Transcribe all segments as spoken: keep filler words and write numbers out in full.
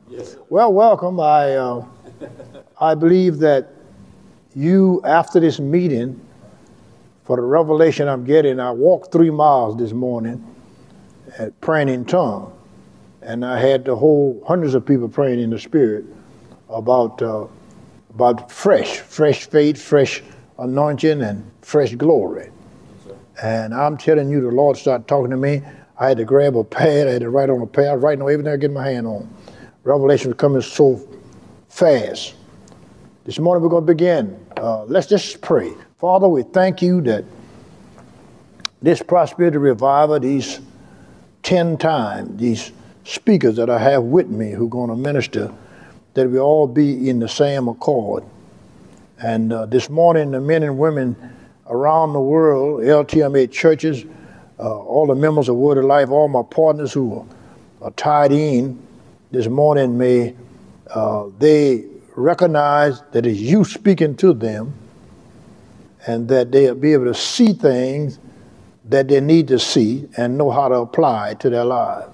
Yes. Well, welcome. I uh, I believe that you, after this meeting, for the revelation I'm getting, I walked three miles this morning at praying in tongues, and I had the whole hundreds of people praying in the Spirit about uh, about fresh, fresh faith, fresh anointing, and fresh glory. Yes, and I'm telling you, the Lord started talking to me. I had to grab a pad. I had to write on a pad. I was writing on everything I get my hand on. Revelation was coming so fast. This morning we're going to begin. Uh, let's just pray. Father, we thank you that this prosperity revival, these ten times, these speakers that I have with me who are going to minister, that we all be in the same accord. And uh, this morning, the men and women around the world, L T M A churches, uh, all the members of Word of Life, all my partners who are, are tied in this morning, may uh, they recognize that it's you speaking to them, and that they'll be able to see things that they need to see and know how to apply it to their lives.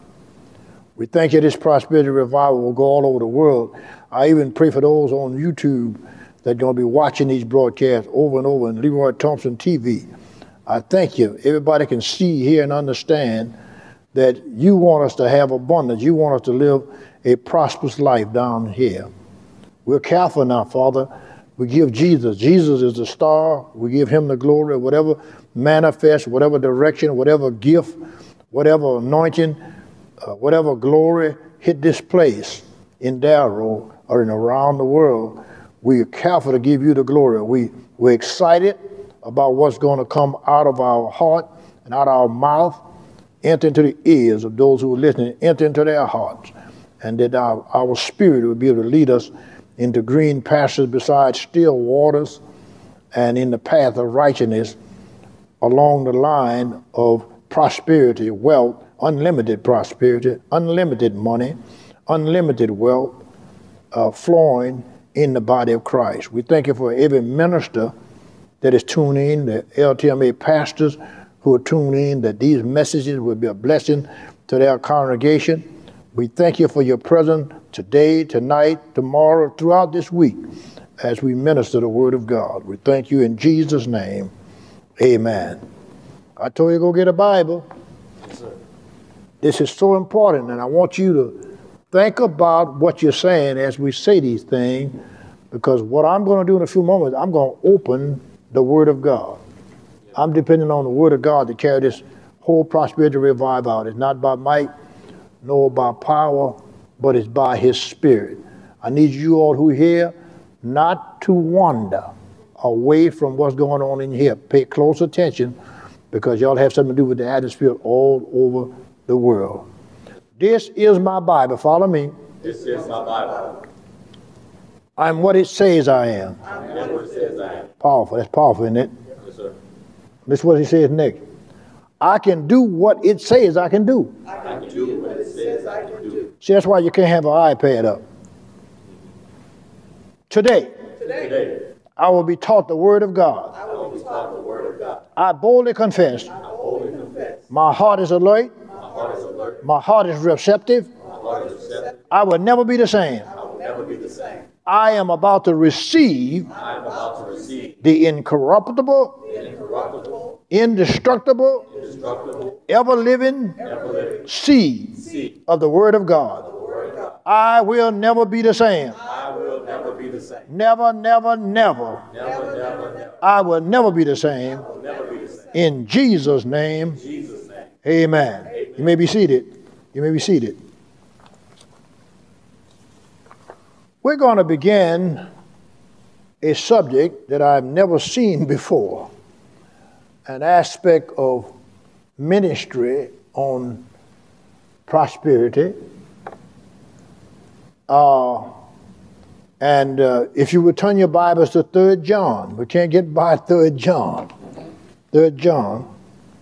We thank you this prosperity revival will go all over the world. I even pray for those on YouTube that are going to be watching these broadcasts over and over on Leroy Thompson T V. I thank you. Everybody can see, hear, and understand that you want us to have abundance. You want us to live a prosperous life down here. We're careful now, Father. We give Jesus. Jesus is the star. We give him the glory. Whatever manifests, whatever direction, whatever gift, whatever anointing, uh, whatever glory hit this place in Darrow or in around the world, we are careful to give you the glory. We, we're excited about what's going to come out of our heart and out of our mouth, enter into the ears of those who are listening, enter into their hearts, and that our, our spirit will be able to lead us into green pastures beside still waters and in the path of righteousness along the line of prosperity, wealth, unlimited prosperity, unlimited money, unlimited wealth uh, flowing in the body of Christ. We thank you for every minister that is tuned in, the L T M A pastors who are tuned in, that these messages will be a blessing to their congregation. We thank you for your presence today, tonight, tomorrow, throughout this week as we minister the word of God. We thank you in Jesus' name. Amen. I told you to go get a Bible. Yes, sir. This is so important, and I want you to think about what you're saying as we say these things, because what I'm going to do in a few moments, I'm going to open the Word of God. Yes. I'm depending on the Word of God to carry this whole prosperity revival out. It's not by might, nor by power, but it's by his Spirit. I need you all who are here not to wander away from what's going on in here. Pay close attention, because y'all have something to do with the atmosphere all over the world. This is my Bible. Follow me. This is my Bible. I'm what it says I am. I'm what it says I am. Powerful. That's powerful, isn't it? Yes, sir. This is what he says next. I can do what it says I can do. I can do what it says I can do. See, that's why you can't have an iPad up. Today, Today, I will be taught the Word of God. I will be taught the Word of God. I boldly confess. I boldly confess. My heart is alert. My heart is alert. My heart is receptive. My heart is receptive. I will never be the same. I will never be the same. I am about to receive I am about to receive the incorruptible, the incorruptible, indestructible, indestructible, ever-living ever-living seed seed of the Word of God. of the Word of God. I will never be the same. I will never be the same. Never, never, never. Never, never, never. I will never be the same. I will never be the same. In Jesus' name, In Jesus' name. amen. You may be seated. You may be seated. We're going to begin a subject that I've never seen before, an aspect of ministry on prosperity. Uh, and uh, if you would turn your Bibles to Third John, we can't get by Third John. Third John.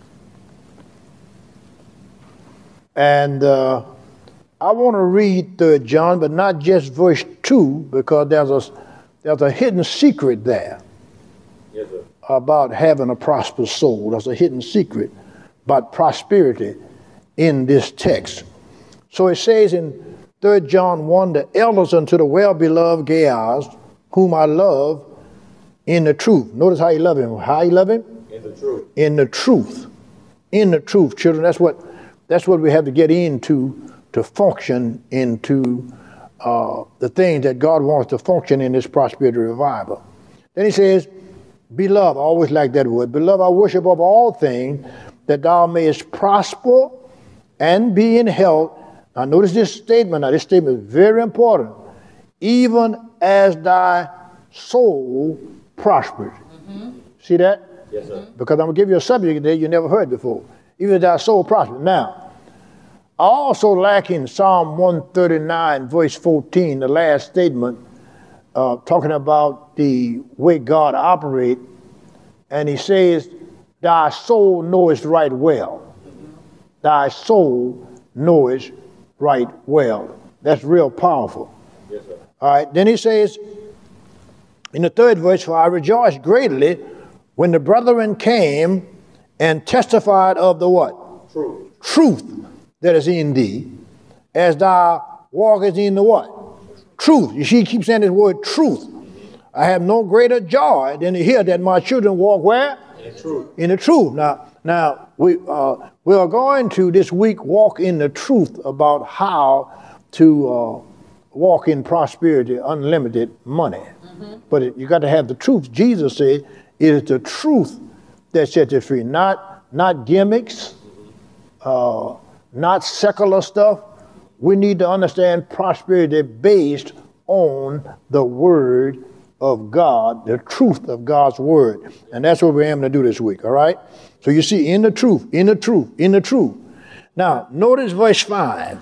And uh, I want to read Third John, but not just verse two, because there's a, there's a hidden secret there. Yes, sir. About having a prosperous soul. There's a hidden secret about prosperity in this text. So it says in Third John one, the elders unto the well-beloved Gaius, whom I love in the truth. Notice how you love him. How you love him? In the truth. In the truth. In the truth, children. That's what that's what we have to get into to function into uh, the things that God wants to function in this prosperity revival. Then he says, beloved, I always like that word. Beloved, I wish above all things that thou mayest prosper and be in health. Now notice this statement. Now this statement is very important. Even as thy soul prospered. Mm-hmm. See that? Yes, sir. Because I'm going to give you a subject that you never heard before. Even as thy soul prospered. Now, I also like in Psalm one thirty-nine, verse fourteen, the last statement, uh, talking about the way God operates, and he says, thy soul knoweth right well. Thy soul knoweth right well. That's real powerful. Yes, sir. All right, then he says, in the third verse, for I rejoiced greatly when the brethren came and testified of the what? Truth. Truth that is in thee, as thou walkest in the what? Truth. You see, he keeps saying this word truth. I have no greater joy than to hear that my children walk where? In the truth. In the truth. Now, now we uh, we are going to this week walk in the truth about how to uh, walk in prosperity, unlimited money. Mm-hmm. But it, you got to have the truth. Jesus said it is the truth that sets you free, not not gimmicks, uh, not secular stuff. We need to understand prosperity based on the word of God, the truth of God's word. And that's what we're aiming to do this week, all right? So you see, in the truth, in the truth, in the truth. Now, notice verse five.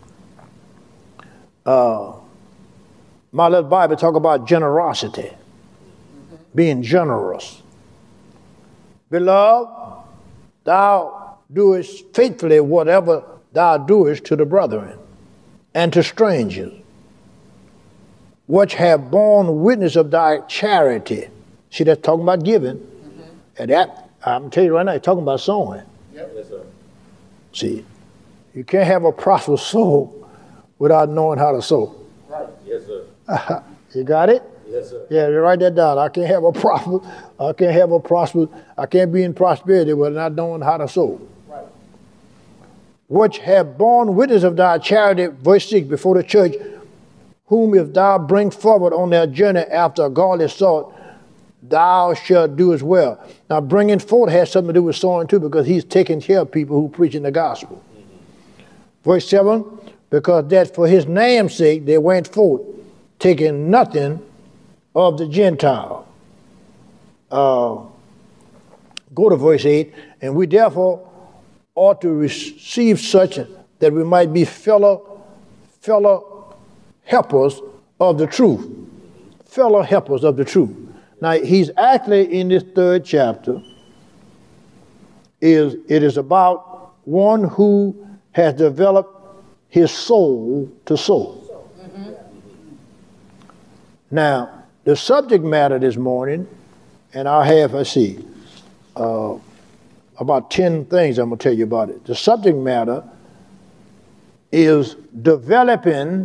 Uh, my little Bible talk about generosity, being generous. Beloved, thou doest faithfully whatever thou doest to the brethren and to strangers, which have borne witness of thy charity. See, that's talking about giving. Mm-hmm. And that, I'm telling you right now, it's talking about sowing. Yep. Yes, sir. See, you can't have a prosperous soul without knowing how to sow. Right. Yes, sir. You got it? Yes, sir. Yeah, you write that down. I can't have a prosper, I can't have a prosper, I can't be in prosperity without knowing how to sow. Right. Which have borne witness of thy charity, verse six, before the church, whom if thou bring forward on their journey after a godly sort, thou shalt do as well. Now, bringing forth has something to do with sowing too, because he's taking care of people who preaching the gospel. Mm-hmm. Verse seven, because that for his name's sake they went forth, taking nothing of the Gentile. Uh, go to verse eight, and we therefore ought to receive such that we might be fellow, fellow helpers of the truth. Fellow helpers of the truth. Now, he's actually in this third chapter, is it is about one who has developed his soul to soul. Mm-hmm. Now, the subject matter this morning, and I have, let's see, uh, about ten things I'm going to tell you about it. The subject matter is developing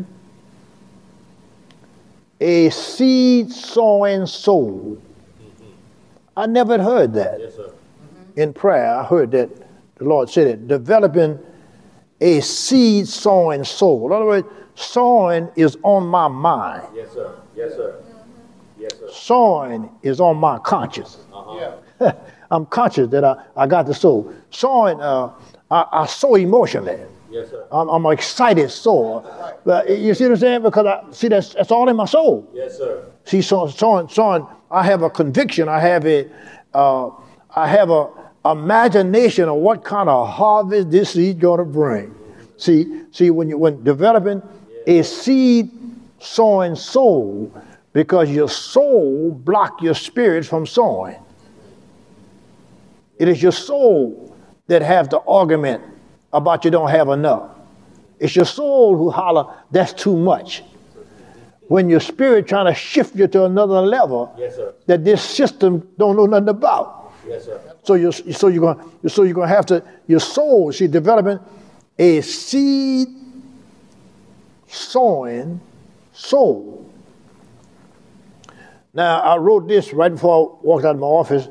a seed sowing soul. Mm-hmm. I never had heard that. Yes, sir. Mm-hmm. In prayer, I heard that the Lord said it. Developing a seed sowing soul. In other words, sowing is on my mind. Yes, sir. Yes, sir. Yes, sir. Sowing is on my conscience. Uh-huh. Yeah. I'm conscious that I, I got the soul. Sowing, uh, I, I sow emotionally. Yes, sir. I'm, I'm an excited soul. But you see what I'm saying? Because I see that's that's all in my soul. Yes, sir. See, so, so, so I have a conviction. I have a, uh, I have a imagination of what kind of harvest this seed going to bring. See, see when you when developing a seed sowing soul, because your soul block your spirit from sowing. It is your soul that has the argument about you don't have enough. It's your soul who holler, that's too much. When your spirit trying to shift you to another level, yes, sir, that this system don't know nothing about. Yes, sir. So you're so you're going so you're going to have to your soul. See, developing a seed sowing soul. Now, I wrote this right before I walked out of my office.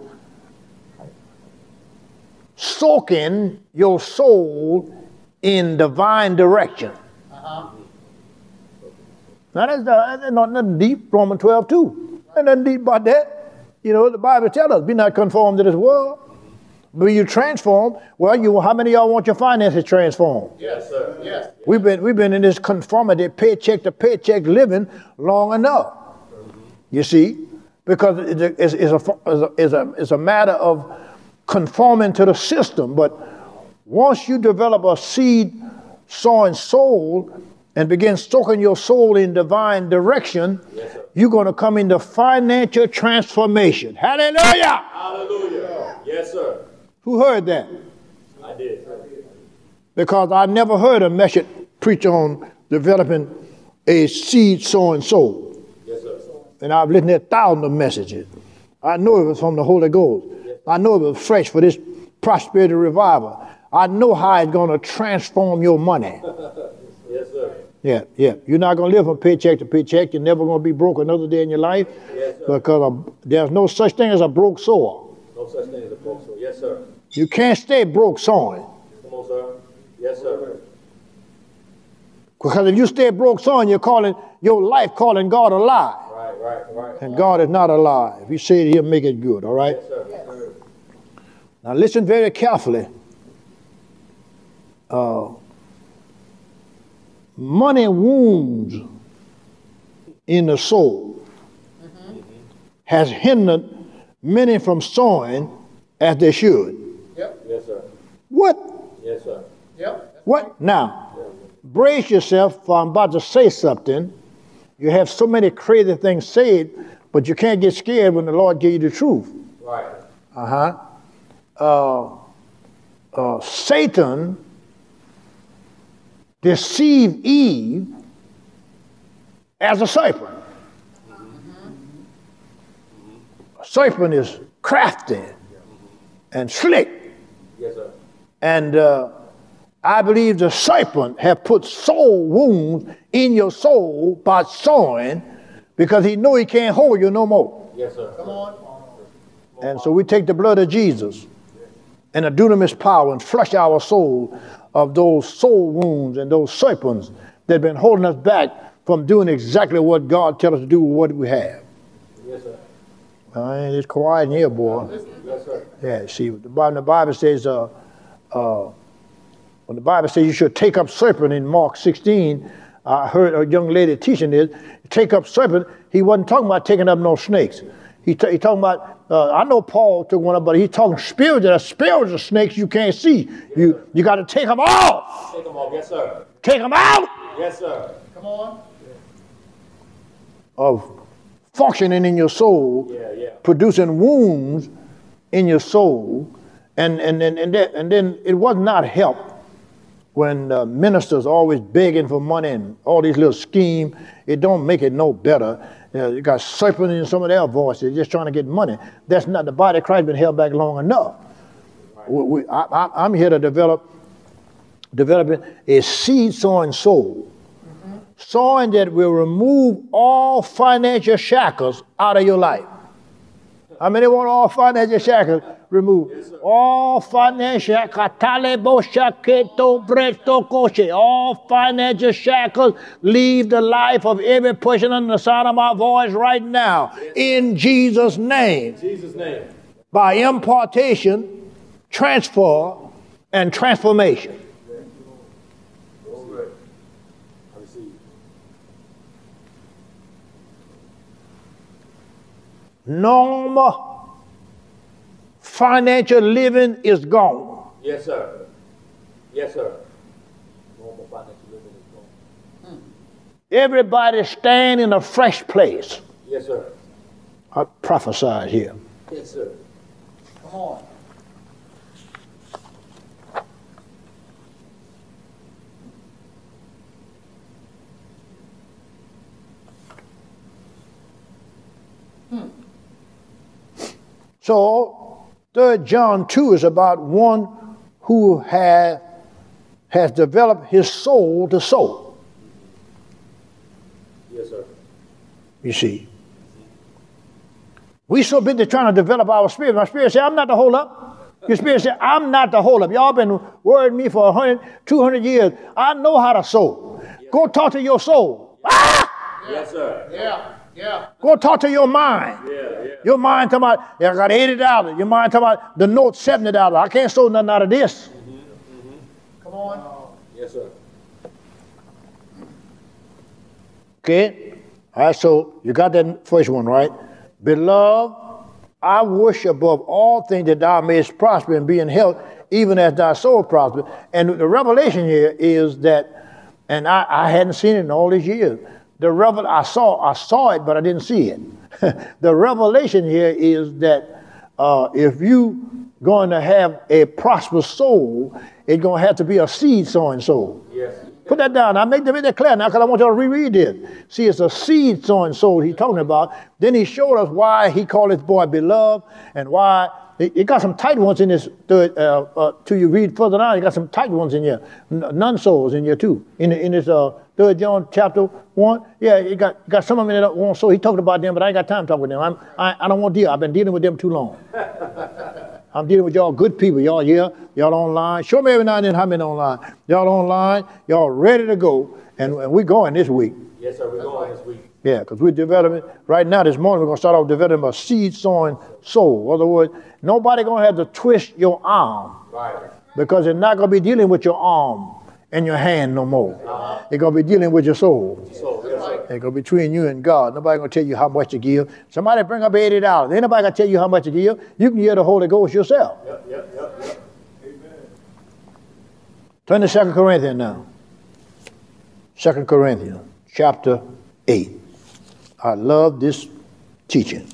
Soaking your soul in divine direction. Uh-huh. Now, that's, not, that's not nothing deep, Romans twelve two. There's nothing deep about that. You know, the Bible tells us, be not conformed to this world. But you transform, well, you, how many of y'all want your finances transformed? Yes, sir. Yes. We've been, we've been in this conformity, paycheck to paycheck living long enough. You see, because it's a, it's, it's, a, it's, a, it's a matter of conforming to the system. But once you develop a seed sowing soul and begin soaking your soul in divine direction, yes, you're going to come into financial transformation. Hallelujah! Hallelujah. Yes, sir. Who heard that? I did. Because I never heard a message preach on developing a seed sowing soul. Yes, sir. And I've listened to a thousand of messages. I know it was from the Holy Ghost. Yes, I know it was fresh for this prosperity revival. I know how it's going to transform your money. Yes, sir. Yeah, yeah. You're not going to live from paycheck to paycheck. You're never going to be broke another day in your life. Yes, sir. Because a, there's no such thing as a broke sower. No such thing as a broke soul. Yes, sir. You can't stay broke sowing. Come on, sir. Yes, sir. Because if you stay broke sowing, you're calling your life calling God a lie. Right, right, right. And God is not a lie. If you say it, he'll make it good, all right? Yes, sir. Yes, sir. Now listen very carefully. Uh, money wounds in the soul mm-hmm. has hindered many from sowing as they should. Yep. Yes, sir. What? Yes, sir. Yep. What? Now, yep. Brace yourself, for I'm about to say something. You have so many crazy things said, but you can't get scared when the Lord gives you the truth. Right. Uh-huh. Uh, uh, Satan deceived Eve as a serpent. Mm-hmm. A serpent is crafty and slick. Yes, sir. And uh, I believe the serpent have put soul wounds in your soul by sowing because he know he can't hold you no more. Yes, sir. Come on. And so we take the blood of Jesus and the dunamis power and flush our soul of those soul wounds and those serpents that have been holding us back from doing exactly what God tells us to do with what we have. Yes, sir. Uh, it's quiet in here, boy. Yes, sir. Yeah, see, the Bible, the Bible says, uh, uh, when the Bible says you should take up serpent in Mark sixteen, I heard a young lady teaching this, take up serpent, he wasn't talking about taking up no snakes. He, t- he talking about, uh, I know Paul took one up, but he's talking spiritual, spiritual snakes you can't see. Yes, you sir. You got to take them off. Take them off, yes, sir. Take them out. Yes, sir. Come on. Of functioning in your soul, yeah, yeah. producing wounds in your soul, and and and and, that, and then it was not help when uh, ministers always begging for money and all these little schemes. It don't make it no better. Uh, you got serpent in some of their voices, just trying to get money. That's not the body of Christ been held back long enough. Right. We, we, I, I, I'm here to develop developing a seed sowing soul. Sowing that will remove all financial shackles out of your life. How many want all financial shackles removed? Yes, all financial all financial shackles leave the life of every person under the sound of my voice right now. Yes. In Jesus' name. In Jesus' name. By impartation, transfer, and transformation. Normal financial living is gone. Yes, sir. Yes, sir. Normal financial living is gone. Hmm. Everybody stand in a fresh place. Yes, sir. I prophesy here. Yes, sir. Come on. Hmm. So, Third John two is about one who has, has developed his soul to sow. Yes, sir. You see. We so busy trying to develop our spirit. My spirit said, I'm not the hold up. Your spirit said, I'm not the hold up. Y'all been worrying me for one hundred, two hundred years. I know how to sow. Yes. Go talk to your soul. Yes, ah! Yes sir. Yeah. Yeah. Go talk to your mind. Yeah, yeah. Your mind talking about, yeah, I got eighty dollars. Your mind talking about the note seventy dollars. I can't sow nothing out of this. Mm-hmm. Mm-hmm. Come on. Yes, sir. Okay. All right, so you got that first one, right? Beloved, I wish above all things that thou mayest prosper and be in health, even as thy soul prosper. And the revelation here is that, and I, I hadn't seen it in all these years. The revel I saw, I saw it, but I didn't see it. The revelation here is that uh, if you going to have a prosperous soul, it's going to have to be a seed sowing soul. Yes. Put that down. I make that, make that clear now because I want y'all to reread this. See, it's a seed sowing soul he's talking about. Then he showed us why he called his boy beloved and why it, it got some tight ones in this. Third, uh, uh, till you read further down, it got some tight ones in here. None souls in here too. In in this uh, third John chapter one, yeah, it got got some of them in that one. So he talked about them, but I ain't got time to talk with them. I'm, I I don't want to deal. I've been dealing with them too long. I'm dealing with y'all good people. Y'all here, y'all online. Show me every now and then how many online. Y'all online, y'all ready to go. And, and we're going this week. Yes, sir, we're going this week. Yeah, because we're developing, right now this morning, we're going to start off developing a seed sowing soul. In other words, nobody going to have to twist your arm. Right. Because they're not going to be dealing with your arm and your hand no more. Uh-huh. They're going to be dealing with your soul. soul yes, sir. It's going to be between you and God. Nobody going to tell you how much to give. Somebody bring up eighty dollars. Ain't nobody going to tell you how much to give. You can give the Holy Ghost yourself. Yep, yep, yep, yep. Amen. Turn to Second Corinthians now. Second Corinthians chapter eight. I love this teaching.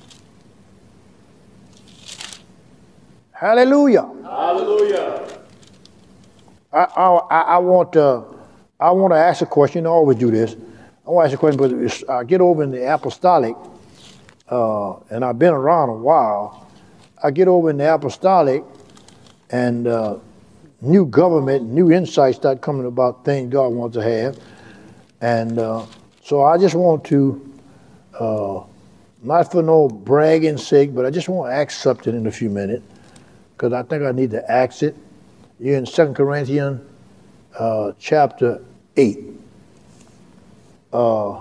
Hallelujah. Hallelujah. I, I, I want to I want to ask a question. I always do this. I want to ask a question, but it's, I get over in the apostolic, uh, and I've been around a while. I get over in the apostolic, and uh, new government, new insights start coming about things God wants to have. And uh, so I just want to, uh, not for no bragging sake, but I just want to ask something in a few minutes, because I think I need to ask it. You're in Second Corinthians uh, chapter eight. Uh,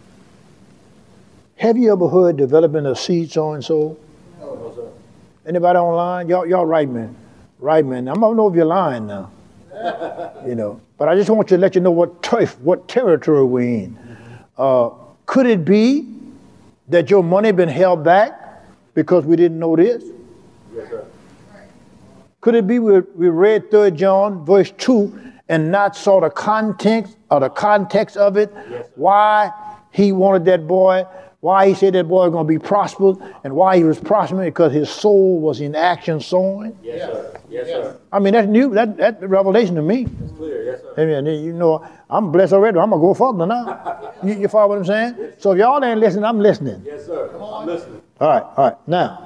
have you ever heard developing a seed sowing soul? No, sir. Anybody online? Y'all, y'all right, man. Right, man. I don't know if you're lying now. You know, but I just want to let you know what turf, what territory we're in. Uh, could it be that your money been held back because we didn't know this? Yes, sir. Could it be we, we read Third John verse two and not saw the context or the context of it? Yes, why he wanted that boy, why he said that boy was going to be prospered, and why he was prospering because his soul was in action sowing? Yes, sir. Yes, sir. I mean, that's new. That that's revelation to me. It's clear. Yes, sir. I mean, you know, I'm blessed already. I'm going to go further now. you, you follow what I'm saying? Yes. So if y'all ain't listening, I'm listening. Yes, sir. Come on. I'm listening. All right. All right. Now,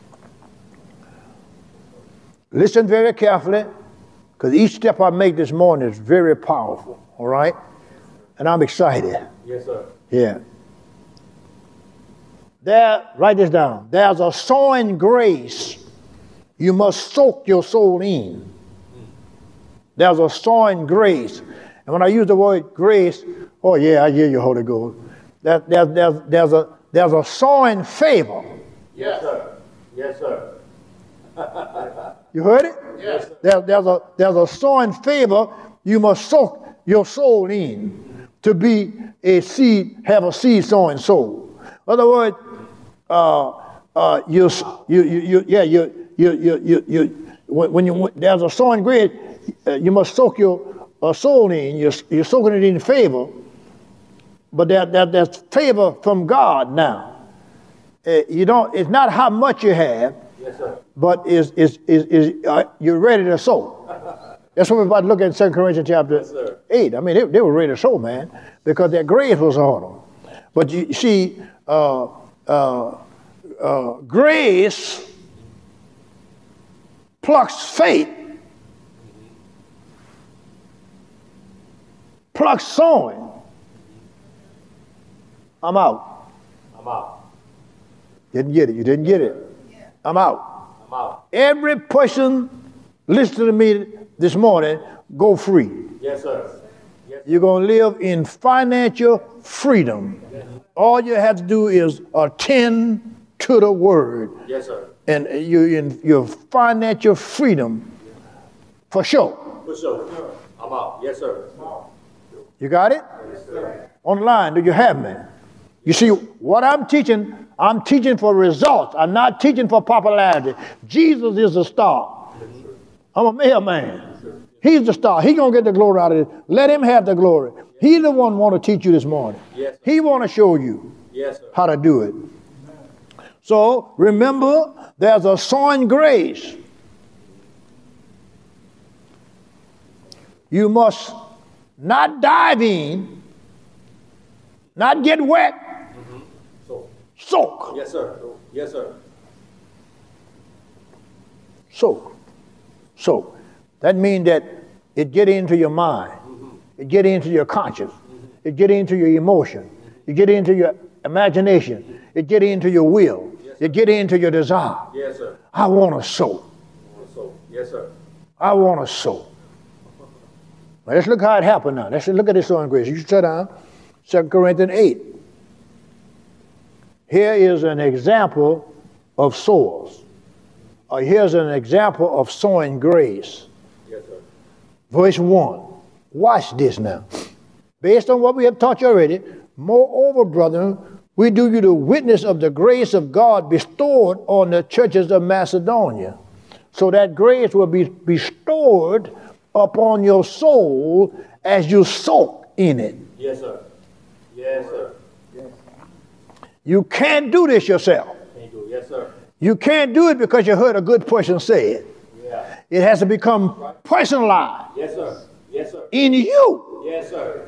listen very carefully, because each step I make this morning is very powerful. All right? And I'm excited. Yes, sir. Yeah. There, write this down. There's a sowing grace you must soak your soul in. There's a sowing grace. And when I use the word grace, oh yeah, I hear you, Holy Ghost. There, there, there's, there's, a, there's a sowing favor. Yes, sir. Yes, sir. You heard it? Yes, sir. There, there's, a, there's a sowing favor you must soak your soul in to be a seed, have a seed sowing soul. In other words, uh, uh, you, you, you, you, yeah, you, you, you, you, you when, when you, when there's a sowing grace, uh, you must soak your uh, soul in. You're, you're soaking it in favor, but that, that, that's favor from God now. Uh, you don't. It's not how much you have, yes, sir. but is is is, is uh, you're ready to sow. That's what we're about to look at in Second Corinthians chapter yes, sir. eight. I mean, they, they were ready to sow, man, because that grace was on them. But you see, uh, uh, uh, grace plucks faith, plucks sowing. I'm out. I'm out. Didn't get it. You didn't get it. I'm out. I'm out. Every person listening to me this morning, go free. Yes, sir. Yes, sir. You're going to live in financial freedom. Yes. All you have to do is attend to the word. Yes, sir. And you're in your financial freedom for sure. For sure. I'm out. Yes, sir. You got it? Yes, sir. Online, do you have me? You see, what I'm teaching, I'm teaching for results. I'm not teaching for popularity. Jesus is the star. I'm a mailman. He's the star. He's going to get the glory out of it. Let him have the glory. He's the one want to teach you this morning. Yes, he want to show you yes, sir. how to do it. So remember, there's a sowing grace. You must not dive in, not get wet, Mm-hmm. So. soak. Yes, sir. Yes, sir. Soak. Soak. That means that it get into your mind. Mm-hmm. It get into your conscience. Mm-hmm. It get into your emotion. Mm-hmm. It get into your imagination. It get into your will. Yes, it get into your desire. Yes, sir. I want to sow. So, yes, sir. I want to sow. Now let's look how it happened now. Let's look at this sowing grace. You should sit down. Second Corinthians eight. Here is an example of sowers. Or here's an example of sowing grace. Yes, sir. Verse one. Watch this now. Based on what we have taught you already, moreover, brethren, we do you the witness of the grace of God bestowed on the churches of Macedonia. So that grace will be bestowed upon your soul as you soak in it. Yes, sir. Yes, sir. Yes. You can't do this yourself. Can't do it. Yes, sir. You can't do it because you heard a good person say it. Yeah. It has to become personalized. Yes, sir. Yes, sir. In you. Yes, sir.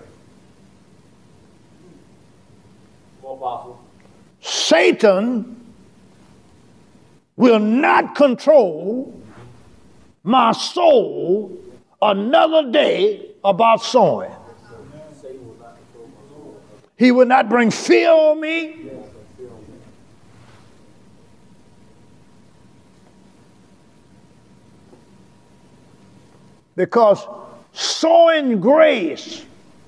More powerful. Satan will not control my soul another day about sowing. He will not bring fear on me. Because sowing grace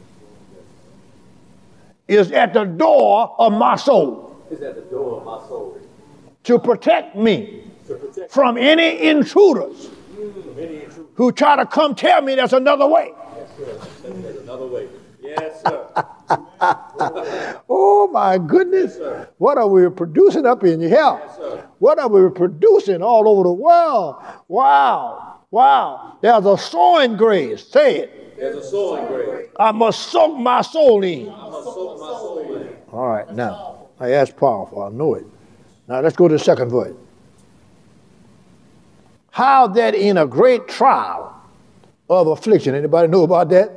is at the door of my soul. Is at the door of my soul. To protect me To protect from any intruders from any intruder. who try to come tell me there's another way. Yes, sir. There's another way. Yes, sir. Oh my goodness. Yes, sir. What are we producing up in here? Yes, sir. What are we producing all over the world? Wow. Wow. There's a sowing grace. Say it. There's a sowing grace. I must soak my soul in. I must soak my soul in. All right, now. Hey, that's powerful. I know it. Now let's go to the second verse. How that in a great trial of affliction. Anybody know about that?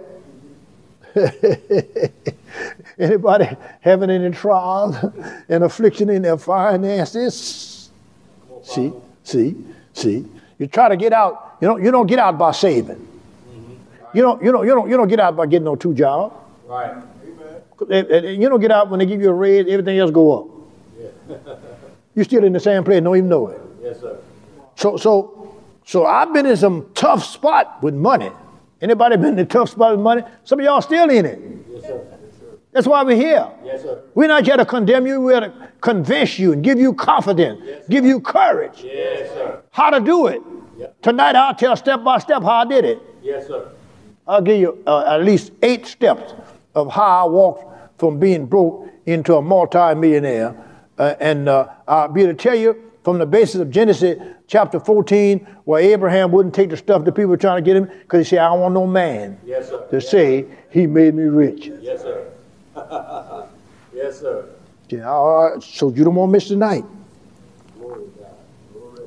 Anybody having any trials and affliction in their finances? See, see, see. You try to get out. You don't. You don't get out by saving. Mm-hmm. You don't. You don't. You don't. You don't get out by getting no two jobs. Right. You don't get out when they give you a raise. Everything else go up. Yeah. You're still in the same place. Don't even know it. Yes, sir. So, so, so I've been in some tough spot with money. Anybody been in a tough spot with money? Some of y'all still in it. Yes, sir. That's why we're here. Yes, sir. We're not here to condemn you. We're here to convince you and give you confidence, yes, give you courage. Yes, sir. How to do it. Yep. Tonight I'll tell step by step how I did it. Yes, sir. I'll give you uh, at least eight steps of how I walked from being broke into a multi-millionaire. Uh, and uh, I'll be able to tell you from the basis of Genesis chapter fourteen, where Abraham wouldn't take the stuff that people were trying to get him because he said, I don't want no man Yes, sir. to say he made me rich. Yes, sir. Yes, sir. Yeah, all right, so you don't want to miss tonight. Glory to God. Glory.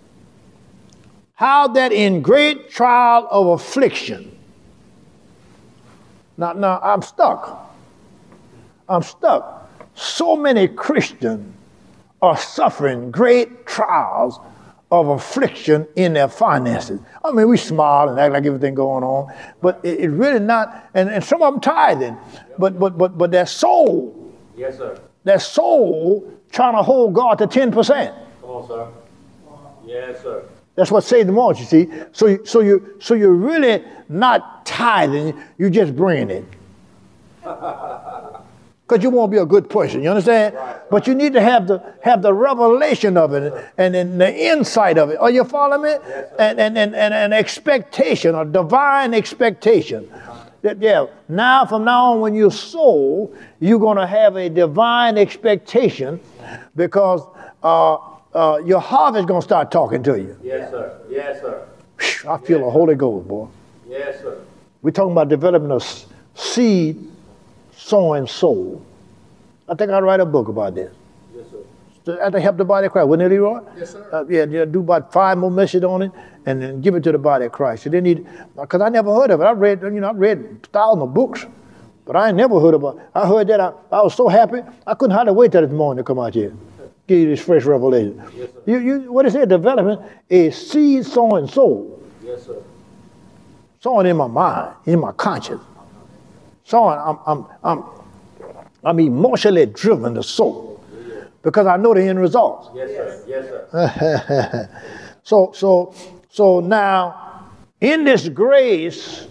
How that in great trial of affliction. Now, now I'm stuck. I'm stuck. So many Christians are suffering great trials of affliction in their finances. I mean, we smile and act like everything going on, but it, it really not. And, and some of them tithing, but but but but their soul Yes, sir. That soul trying to hold God to ten percent. Come on, sir. Yes, sir. That's what Satan wants, you see. So, you, so, you, so you're really not tithing, you're just bringing it. Because you won't be a good person, you understand? Right. But you need to have the have the revelation of it and then the insight of it. Are you following me? Yes, and, and, and, and an expectation, a divine expectation. That, yeah, now from now on when you sow, you're going to have a divine expectation because uh, uh, your harvest is going to start talking to you. Yes, sir. Yes, sir. I feel yes, the Holy Ghost, boy. Yes, sir. We're talking about developing a seed sowing soul. I think I'll write a book about this. Yes, sir. To, to help the body of Christ, wouldn't it, Leroy? Yes, sir. Uh, yeah, yeah, do about five more messages on it and then give it to the body of Christ. So they need, because I never heard of it. I read, you know, I read thousands of books, but I ain't never heard about it. I heard that. I, I was so happy. I couldn't hardly wait till this morning to come out here. Give you this fresh revelation. Yes, sir. You, you, what is it? Development is seed sowing soul. Yes, sir. Sowing in my mind, in my conscience. Sowing, I'm, I'm, I'm, I'm emotionally driven to sow because I know the end results. Yes, sir. Yes, sir. so, so, so now, in this grace,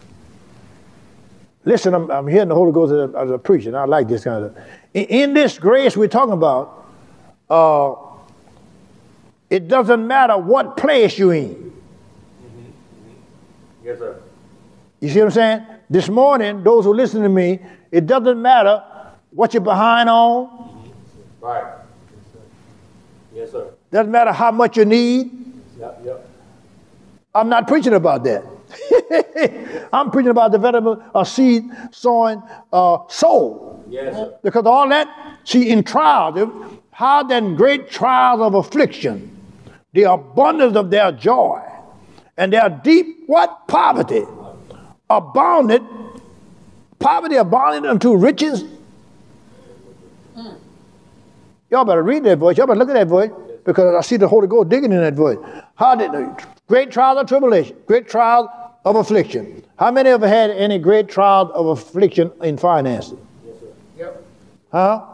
listen, I'm, I'm hearing the Holy Ghost as a, as a preacher, and I like this kind of. In, in this grace we're talking about, uh, it doesn't matter what place you're in. Mm-hmm. Yes, sir. You see what I'm saying? This morning, those who listen to me, it doesn't matter what you're behind on. Mm-hmm. Right. Yes, sir. Doesn't matter how much you need. Yep, yep. I'm not preaching about that. I'm preaching about developing a seed sowing uh, soul. Yes, sir. Because all that, see, in trials, how then great trials of affliction, the abundance of their joy, and their deep, what? Poverty. Abounded, poverty abounded unto riches. Mm. Y'all better read that voice. Y'all better look at that voice because I see the Holy Ghost digging in that voice. How did the great trials of tribulation, great trials of affliction? How many of you had any great trials of affliction in finances? Yes, sir. Yep. Huh?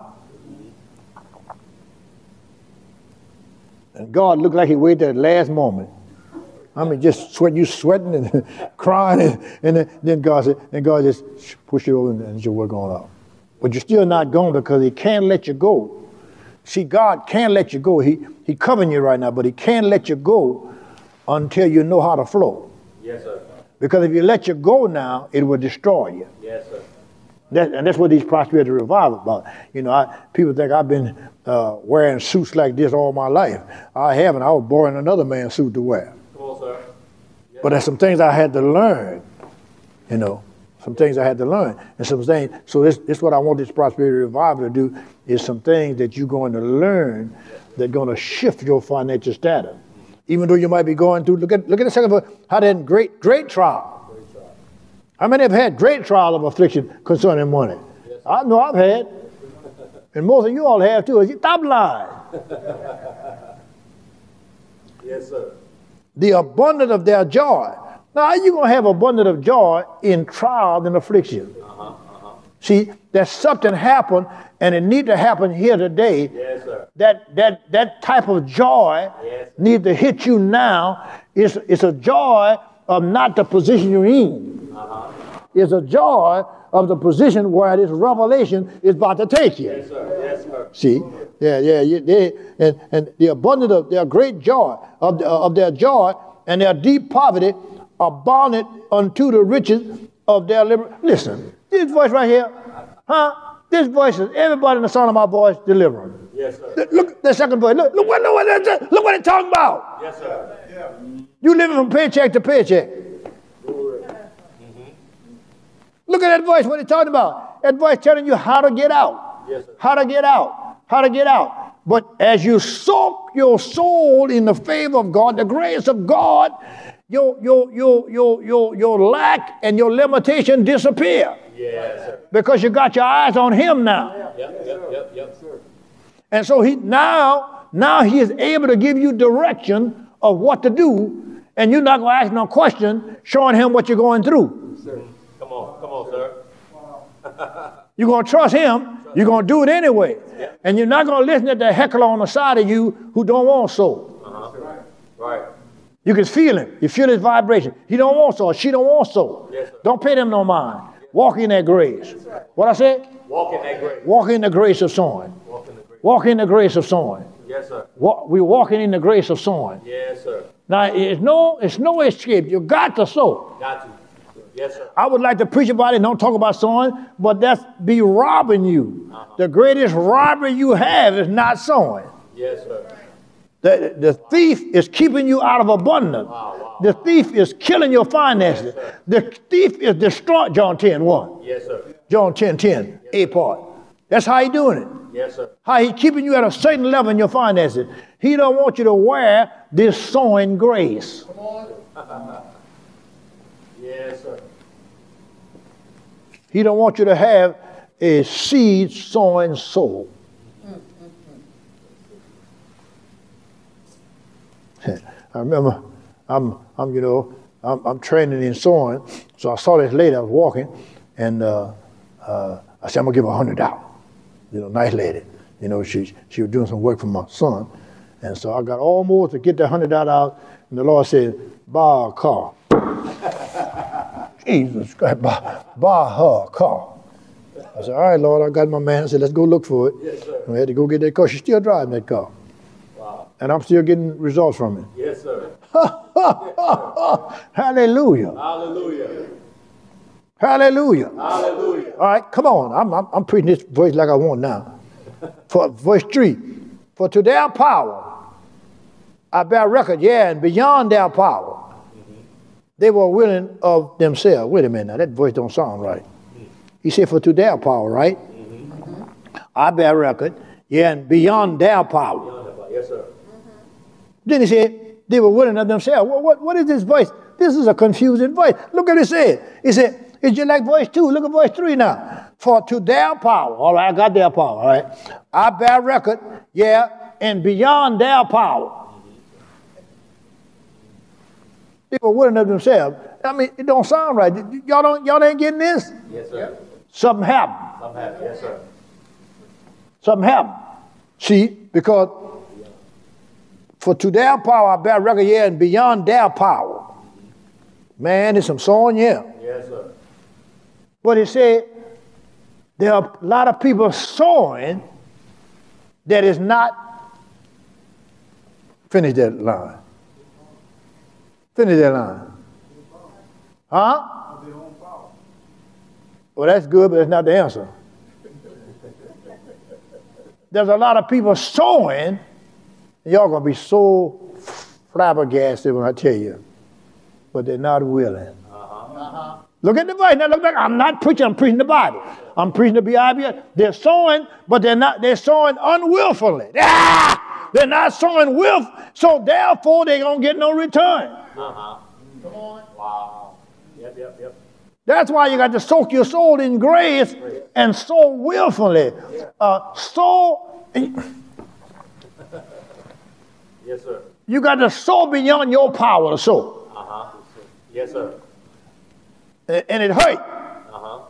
And God looked like he waited at the last moment. I mean, just sweat, you sweating and crying, and, and then, then God said, and God just push you over and, and your work on out. But you're still not going because he can't let you go. See, God can't let you go. He he covering you right now, but he can't let you go until you know how to flow. Yes, sir. Because if you let you go now, it will destroy you. Yes, sir. That, and that's what these prosperity revival about. You know, I, people think I've been uh, wearing suits like this all my life. I haven't. I was born in another man's suit to wear. But there's some things I had to learn, you know, some things I had to learn. And some things, so this, this is what I want this prosperity revival to do, is some things that you're going to learn that are going to shift your financial status. Even though you might be going through, look at look at the second verse, how then great, great trial. Great trial. How many have had great trial of affliction concerning money? Yes, I know I've had. And most of you all have too. Stop lying. Yes, sir. The abundance of their joy. Now, how are you going to have abundance of joy in trial and affliction? Uh-huh, uh-huh. See, that something happened, and it need to happen here today. Yes, sir. That that that type of joy yes, need to hit you now. It's, it's a joy of not the position you're in. Uh-huh. It's a joy of the position where this revelation is about to take you. Yes, sir. Yes, sir. See? Yeah, yeah, yeah, they, and, and the abundance of their great joy, of, of their joy and their deep poverty abounded unto the riches of their liberty. Listen, this voice right here, huh? This voice is everybody in the sound of my voice delivering. Yes, sir. Look, the second voice, look, look what, look what, look what it's talking about. Yes, sir. Yeah. You living from paycheck to paycheck. Mm-hmm. Look at that voice, what it's talking about. That voice telling you how to get out. Yes, sir. How to get out. How to get out. But as you soak your soul in the favor of God, the grace of God, your your your your your your lack and your limitation disappear. Yes, sir. Because you got your eyes on him now. Yep, yep, yep, yep, sir. And so he now, now he is able to give you direction of what to do, and you're not going to ask no question showing him what you're going through. Sir. Come on, come on, sir. You're going to trust him. You're going to do it anyway. Yeah. And you're not going to listen to the heckler on the side of you who don't want so. Uh-huh. Right. Right. You can feel him. You feel his vibration. He don't want so, or she don't want so. Yes, sir. Don't pay them no mind. Walk in that grace. What I said? Walk in that grace. Walk in the grace of sowing. Walk in the grace. Walk in the grace of sowing. Yes, sir. Walk, we're walking in the grace of sowing. Yes, sir. Now, it's no, it's no escape. You got to sow. Got to. Yes, sir. I would like to preach about it, don't talk about sowing, but that's be robbing you. Uh-huh. The greatest robbery you have is not sowing. Yes, sir. The, the thief is keeping you out of abundance. Wow, wow. The thief is killing your finances. Yes, the thief is destroying, John ten one. Yes, sir. John ten ten, yes, A part. That's how he doing it. Yes, sir. How he keeping you at a certain level in your finances. He don't want you to wear this sowing grace. Come on. Yes, sir. He don't want you to have a seed sowing soul. I remember, I'm, I'm, you know, I'm, I'm training in sowing, so I saw this lady. I was walking, and uh, uh, I said, "I'm gonna give her a hundred dollars." You know, nice lady. You know, she she was doing some work for my son, and so I got almost to get that hundred dollars out, and the Lord said, "Buy a car." Jesus Christ, buy, buy her a car. I said, "All right, Lord, I got my man." I said, "Let's go look for it." Yes, sir. And we had to go get that car. She's still driving that car. Wow. And I'm still getting results from it. Yes, sir. Hallelujah. Hallelujah. Hallelujah. Hallelujah. All right, come on. I'm, I'm, I'm preaching this voice like I want now. For verse three, for to their power I bear record, yeah, and beyond their power, mm-hmm. they were willing of themselves. Wait a minute now, that voice don't sound right. Mm-hmm. He said, for to their power, right? Mm-hmm. I bear record, yeah, and beyond their power. Beyond their power. Yes, sir. Then he said, they were willing of themselves. What, what, what is this voice? This is a confusing voice. Look what it said. He said, it's just like voice two. Look at voice three now. For to their power, all right, I got their power, all right. I bear record, yeah, and beyond their power. They were willing of themselves. I mean, it don't sound right. Y'all don't, y'all ain't getting this? Yes, sir. Something happened. Something happened. Yes, sir. Something happened. See, because for to their power I bear record, yeah, and beyond their power. Man, there's some sowing, yeah. Yes, sir. But he said, there are a lot of people sowing that is not, finish that line. Finish that line. Huh? Well, that's good, but that's not the answer. There's a lot of people sowing, and y'all going to be so flabbergasted when I tell you, but they're not willing. Uh-huh. Uh-huh. Look at the Bible. Now look back. I'm not preaching. I'm preaching the Bible. I'm preaching the B I B L. They're sowing, but they're not. They're sowing unwillfully. Ah! They're not sowing willf. So therefore, they're gonna get no return. Uh-huh. Come on. Wow. Yep. Yep. Yep. That's why you got to soak your soul in grace and sow willfully. Uh, sow. Yes, sir. You got to sow beyond your power to sow. Uh huh. Yes, sir. And it hurt. Uh-huh.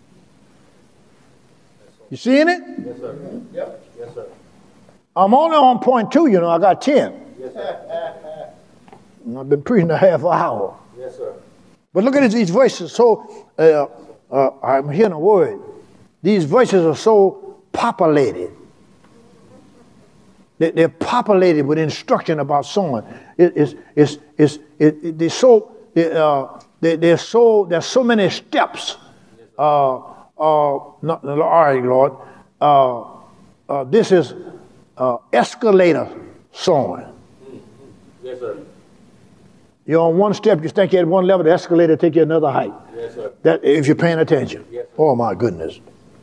You seeing it? Yes, sir. Yep. Yes, sir. I'm only on point two, you know, I got ten. Yes, sir. I've been preaching a half hour. Yes, sir. But look at these voices. So, uh, uh, I'm hearing a word. These voices are so populated. They, they're populated with instruction about sowing. It, it's, it's, it's, it, it, they're so, they, uh, they, they're so, there's so many steps. Uh, uh, not, all right, Lord. Uh, uh, this is uh, escalator sowing. Yes, sir. You're on one step, you think you're at one level, the escalator take you another height. Yes, sir. That, if you're paying attention. Yes, sir. Oh, my goodness.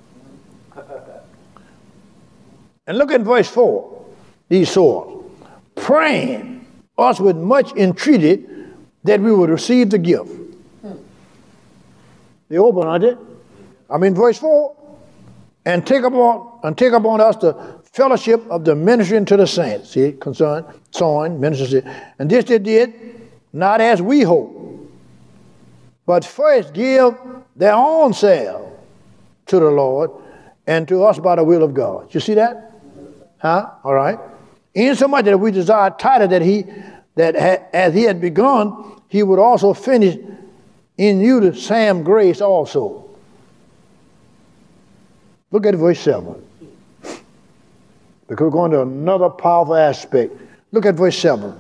And look at verse four. These swords. Praying us with much entreaty that we would receive the gift. Hmm. They open, aren't they? I mean, verse four. And take upon and take upon us the fellowship of the ministering to the saints. See, concern, sowing, ministry. And this they did, not as we hope, but first give their own selves to the Lord, and to us by the will of God. You see that? Huh? All right. Insomuch that we desire Titus that he, that ha, as he had begun, he would also finish in you the same grace also. Look at verse seven. Because we're going to another powerful aspect. Look at verse seven.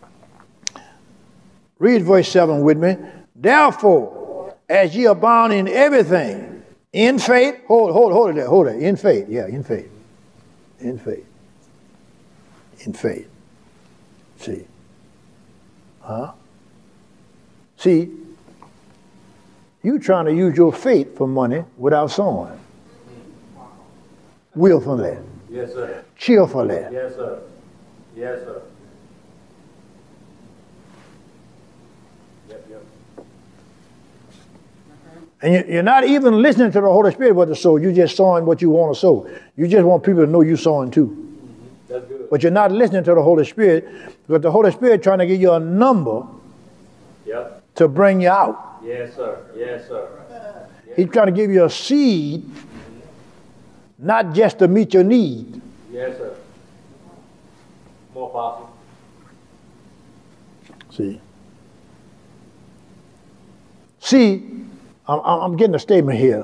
Read verse seven with me. Therefore, as ye abound in everything, in faith, hold, hold, hold it there, hold it, in faith, yeah, in faith, in faith, in faith. See, huh? See, you trying to use your faith for money without sowing. Willfully. Yes, sir. Cheerfully. Yes, sir. Yes, sir. Yep, yep. And you- you're not even listening to the Holy Spirit what to sow. You're just sowing what you want to sow. You just want people to know you're sowing too. That's good. But you're not listening to the Holy Spirit because the Holy Spirit trying to give you a number Yep. to bring you out. Yes, sir. Yes, sir. He's trying to give you a seed, not just to meet your need. Yes, sir. More possible. See? See, I'm, I'm getting a statement here.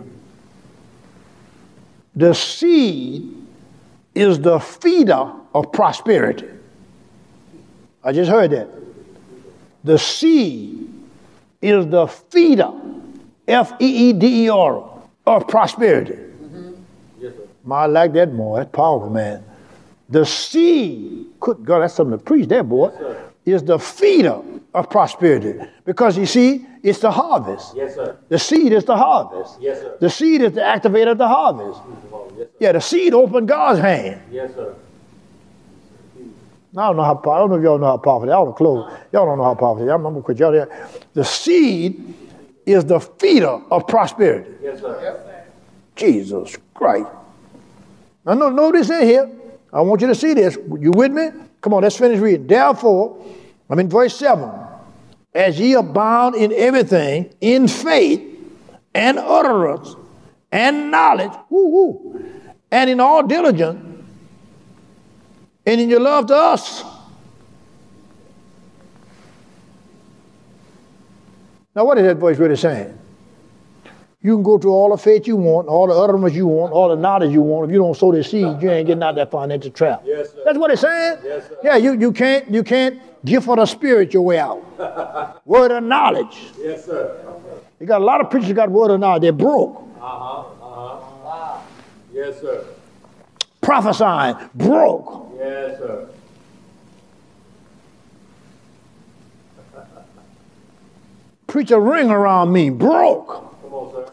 The seed is the feeder of prosperity. I just heard that. The seed is the feeder, F E E D E R, of prosperity. Yes, sir. I like that more. That's powerful, man. The seed, good God, that's something to preach there, boy, Yes, sir. is the feeder of prosperity. Because you see, it's the harvest. Yes, sir. The seed is the harvest. Yes, sir. The seed is the activator of the harvest. Yes, sir. Yeah, the seed opened God's hand. Yes, sir. I don't know how powerful, I don't know if y'all know how powerful. Y'all don't close. Y'all don't know how powerful. Y'all, I'm gonna quit y'all there. The seed is the feeder of prosperity. Yes, sir. Jesus Christ. Now, no, notice in here. I want you to see this. You with me? Come on, let's finish reading. Therefore, I'm in verse seven. As ye abound in everything, in faith and utterance and knowledge, woo, woo, and in all diligence, and in your love to us. Now, what is that voice really saying? You can go through all the faith you want, all the utterance you want, all the knowledge you want. If you don't sow the seed, you ain't getting out that financial trap. Yes, sir. That's what it's saying. Yes, sir. Yeah, you, you can't you can't give for the spirit your way out. Word of knowledge. Yes, sir. You got a lot of preachers got word of knowledge. They're broke. Uh-huh. Uh-huh. Yes, sir. Prophesying, broke. Yes, sir. Preach a ring around me, broke. Come on, sir.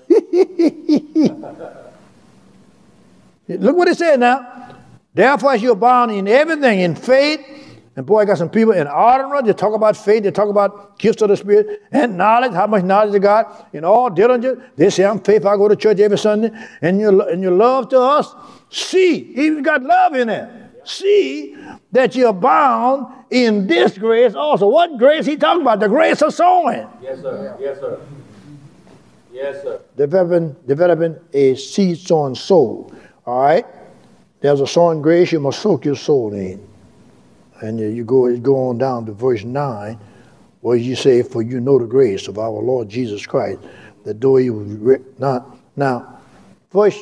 Look what it said now. Therefore, as you abound in everything, in faith, and boy, I got some people in utterance, they talk about faith, they talk about gifts of the Spirit, and knowledge, how much knowledge they got, in all diligence. They say, I'm faithful, I go to church every Sunday, and your, and your love to us, see, even got love in there. See that you abound in this grace also. What grace he talking about? The grace of sowing. Yes, sir. Yes, sir. Yes, sir. Developing, developing a seed sowing soul. All right? There's a sowing grace you must soak your soul in. And you go, you go on down to verse nine, where you say, for you know the grace of our Lord Jesus Christ, that though he was written. Now, now, verse,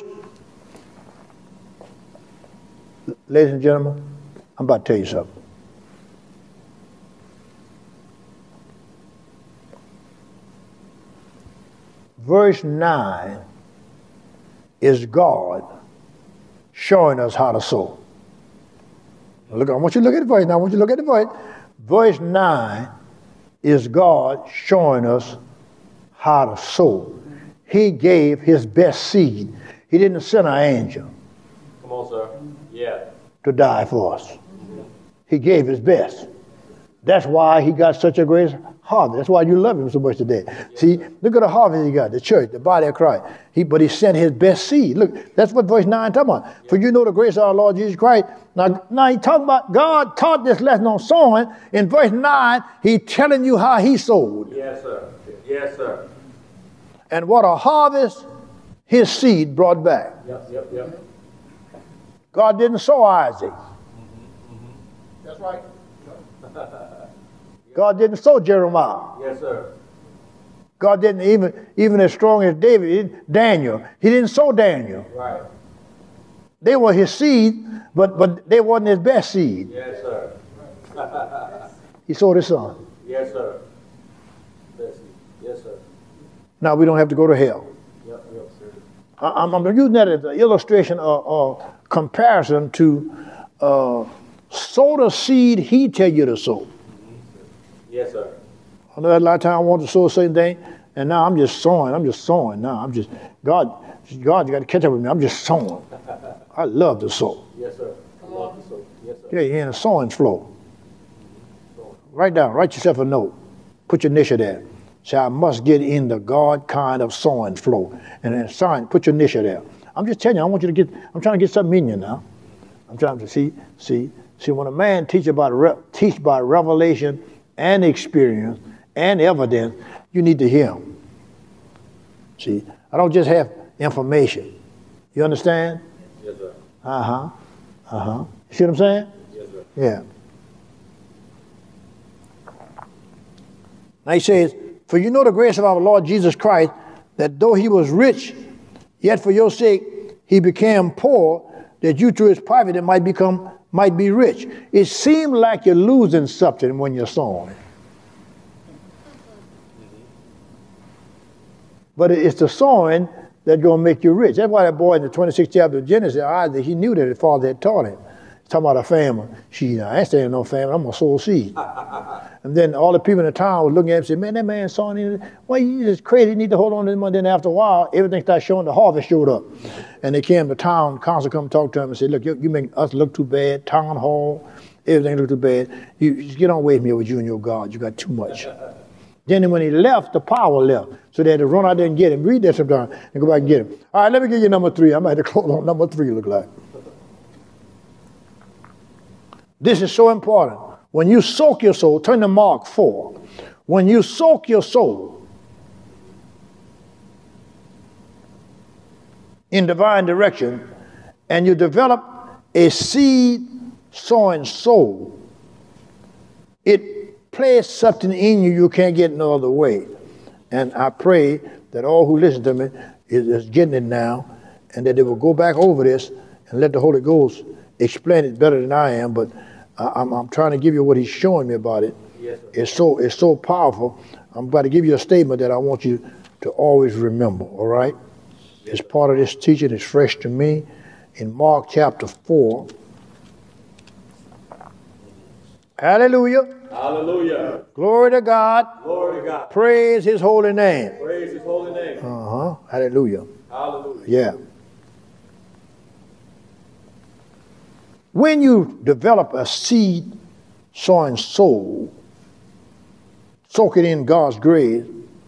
ladies and gentlemen, I'm about to tell you something. Verse nine is God showing us how to sow. Look, I want you to look at the verse now. I want you to look at the verse. Verse nine is God showing us how to sow. He gave his best seed. He didn't send an angel Come on, sir. Yeah. to die for us. He gave his best. That's why he got such a great harvest. That's why you love him so much today. See, look at the harvest he got, the church, the body of Christ. He, but he sent his best seed. Look, that's what verse nine talking about. For you know the grace of our Lord Jesus Christ. Now, now he talking about, God taught this lesson on sowing. In verse nine, he telling you how he sowed. Yes, sir. Yes, sir. And what a harvest his seed brought back. Yep, yep, yep. God didn't sow Isaac. Mm-hmm, mm-hmm. That's right. God didn't sow Jeremiah. Yes, sir. God didn't even, even as strong as David, he didn't- Daniel. He didn't sow Daniel. Right. They were his seed, but, but they wasn't his best seed. Yes, sir. He sowed his son. Yes, sir. Yes, yes, sir. Now we don't have to go to hell. Yep, yep, sir. I, I'm, I'm using that as an illustration or, or comparison to uh, sow the seed he tell you to sow. Yes, sir. I know that a lot of times I want to sow a certain thing, and now I'm just sowing. I'm just sowing now. I'm just, God, God, you got to catch up with me. I'm just sowing. I love to sow. Yes, sir. I love to sow. Yes, sir. Yeah, you're in a sowing flow. Write down, write yourself a note. Put your initial there. Say, I must get in the God kind of sowing flow. And then sign, put your initial there. I'm just telling you, I want you to get, I'm trying to get something in you now. I'm trying to see, see, see, when a man teach about, re, teach by revelation and experience and evidence, you need to hear him. See, I don't just have information. You understand? Yes, sir. Uh-huh. Uh-huh. You see what I'm saying? Yes, sir. Yeah. Now he says, for you know the grace of our Lord Jesus Christ, that though he was rich, yet for your sake he became poor, that you through his poverty might become, might be rich. It seemed like you're losing something when you're sowing. But it's the sowing that's going to make you rich. That's why that boy in the twenty-sixth chapter of Genesis, Isaac, he knew that his father had taught him. He's talking about a famine. She, I ain't staying in no famine. I'm going to sow a seed. And then all the people in the town was looking at him and said, man, that man sowing anything. Well, you just crazy. You need to hold on to this money. Then after a while, everything started showing. The harvest showed up. And they came to town. Council come talk to him and said, look, you, you make us look too bad. Town hall, everything look too bad. You, you just get on away from here with you and your God. You got too much. Then when he left, the power left. So they had to run out there and get him. Read that sometime and go back and get him. All right, let me give you number three. I might have to close on number three, look like. This is so important. When you soak your soul, turn to Mark four. When you soak your soul in divine direction and you develop a seed sowing soul, it plays something in you you can't get no other way. And I pray that all who listen to me is, is getting it now, and that they will go back over this and let the Holy Ghost explain it better than I am. But I, I'm, I'm trying to give you what he's showing me about it. Yes, sir. It's so it's so powerful. I'm about to give you a statement that I want you to always remember. All right? It's part of this teaching. It's fresh to me. In Mark chapter four. Hallelujah. Hallelujah. Glory to God. Glory to God. Praise his holy name. Praise his holy name. Uh-huh. Hallelujah. Hallelujah. Yeah. When you develop a seed sowing soul, soak it in God's grace,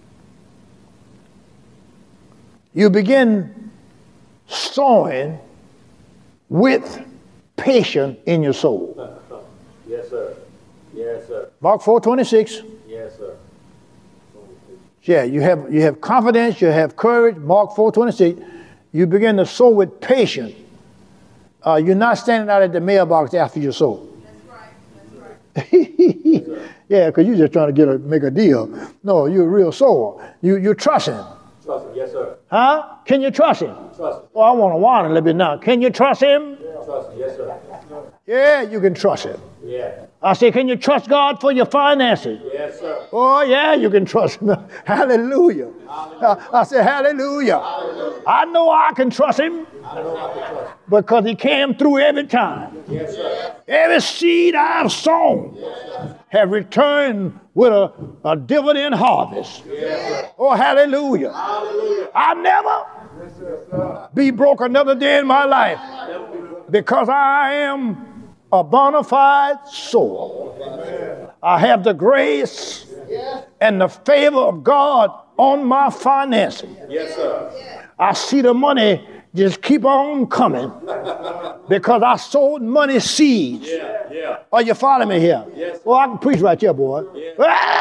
you begin sowing with patience in your soul. Yes, sir. Yes, sir. Mark four twenty-six. Yes, sir. Yeah, you have you have confidence, you have courage. Mark four twenty-six. You begin to sow with patience. Uh, you're not standing out at the mailbox after you sow. That's right. That's right. Yeah, because you're just trying to get a make a deal. No, you're a real sower. You you trust him. Trust him. Yes, sir. Huh? Can you trust him? Trust him. Oh, I want to whine a little bit now. Can you trust him? Trust him. Yes, sir. Yeah, you can trust him. Yeah. I say, can you trust God for your finances? Yes, sir. Oh, yeah, you can trust him. Hallelujah. Hallelujah. I, I said, hallelujah. Hallelujah. I know I can trust him. I know I can trust him. Because he came through every time. Yes, sir. Every seed I've sown Yes, have returned with a, a dividend harvest. yes, sir. Oh, hallelujah. Hallelujah. I'll never be broke another day in my life because I am a bona fide sower. I have the grace and the favor of God on my finances. Yes, sir. I see the money just keep on coming because I sowed money seeds. Yeah, yeah. Are you following me here? Yes. Well, I can preach right here, boy. Yeah.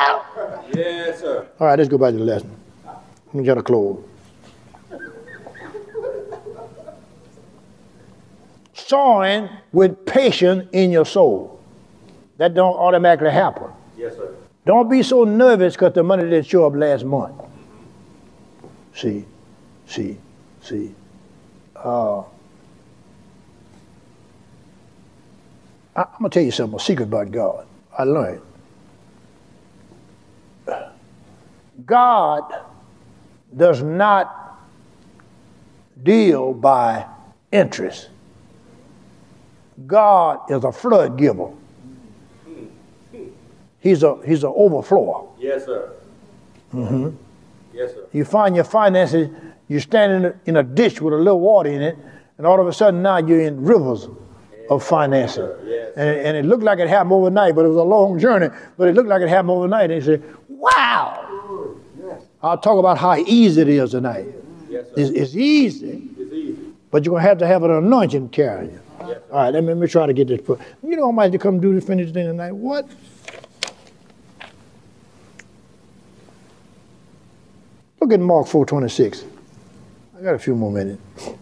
Well, Yes, sir. all right, let's go back to the lesson. Let me try to close. sowing with patience in your soul. That don't automatically happen. Yes, sir. Don't be so nervous because the money didn't show up last month. See, see, see. Uh, I, I'm going to tell you something, a secret about God. I learned. God does not deal by interest. God is a flood giver. He's a he's an overflower. Yes, sir. Mm-hmm. Yes, sir. You find your finances, you're standing in a ditch with a little water in it, and all of a sudden now you're in rivers of finances. Yes. And, and it looked like it happened overnight, but it was a long journey, but it looked like it happened overnight. And you say, wow! I'll talk about how easy it is tonight. Yes, sir. It's, it's easy, It's easy. but you're going to have to have an anointing carrying you. Yes, All right, let me, let me try to get this put. You know, I might have to come do this, finish thing tonight. What? Look at Mark four twenty-six. I got a few more minutes.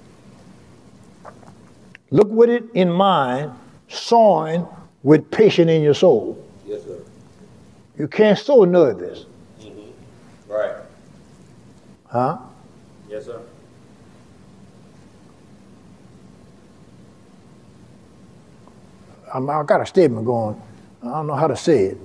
Look with it in mind, sowing with patience in your soul. Yes, sir. You can't sow nervous. Mm-hmm. Right. Huh? Yes, sir. I'm, I got a statement going. I don't know how to say it.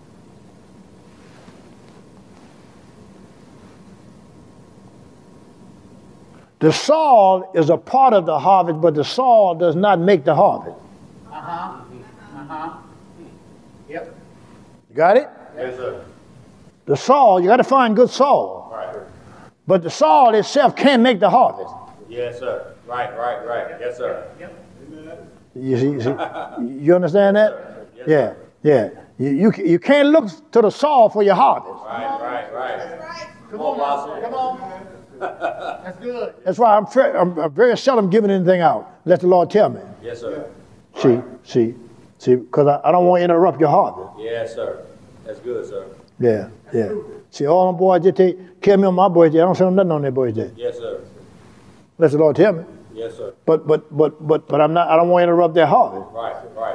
The soil is a part of the harvest, but the soil does not make the harvest. Uh-huh. Uh-huh. Yep. You got it? Yes, sir. The soil, you got to find good soil. Right. But the soil itself can't make the harvest. Yes, sir. Right, right, right. Yes, sir. Yep. You see, you, see, you understand that? Yes, Yeah, sir. yeah. You, you you can't look to the soil for your harvest. Right, right, right. That's right. Come on, Apostle. Come on. That's good. That's why I'm, fair, I'm, I'm very seldom giving anything out. Let the Lord tell me. Yes, sir. See, see, see, because I, I don't want to interrupt your harvest. Yes, sir. That's good, sir. Yeah, yeah. See, all them boys that they kill me on my boys' day, I don't send them nothing on their boys' day. Yes, sir. Let the Lord tell me. Yes, sir. But but but but but I'm not. I don't want to interrupt their harvest. Right, right.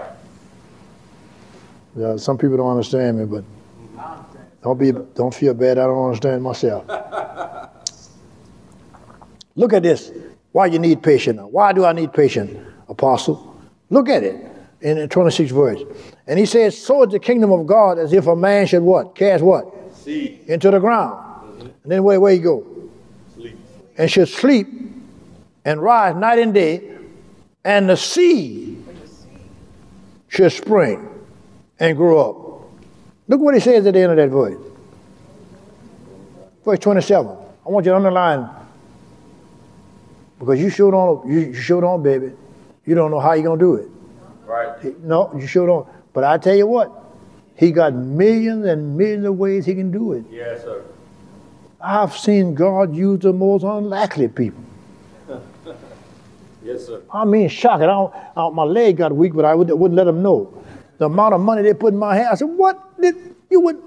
Yeah, some people don't understand me, but I understand. don't be don't feel bad. I don't understand myself. Look at this. Why you need patience now? Why do I need patience, Apostle? Look at it in the twenty-sixth verse. And he says, so is the kingdom of God as if a man should what? Cast what? Seed. Into the ground. Mm-hmm. And then where, where you go? Sleep. And should sleep and rise night and day, and the seed should spring and grow up. Look what he says at the end of that verse. Verse twenty-seven. I want you to underline, because you sure don't, you, you sure don't, baby. You don't know how you're going to do it. Right. No, you sure don't. But I tell you what, he got millions and millions of ways he can do it. Yes, sir. I've seen God use the most unlikely people. Yes, sir. I mean, shocking. I don't, I, my leg got weak, but I would, wouldn't let them know. The amount of money they put in my hand, I said, what did you would?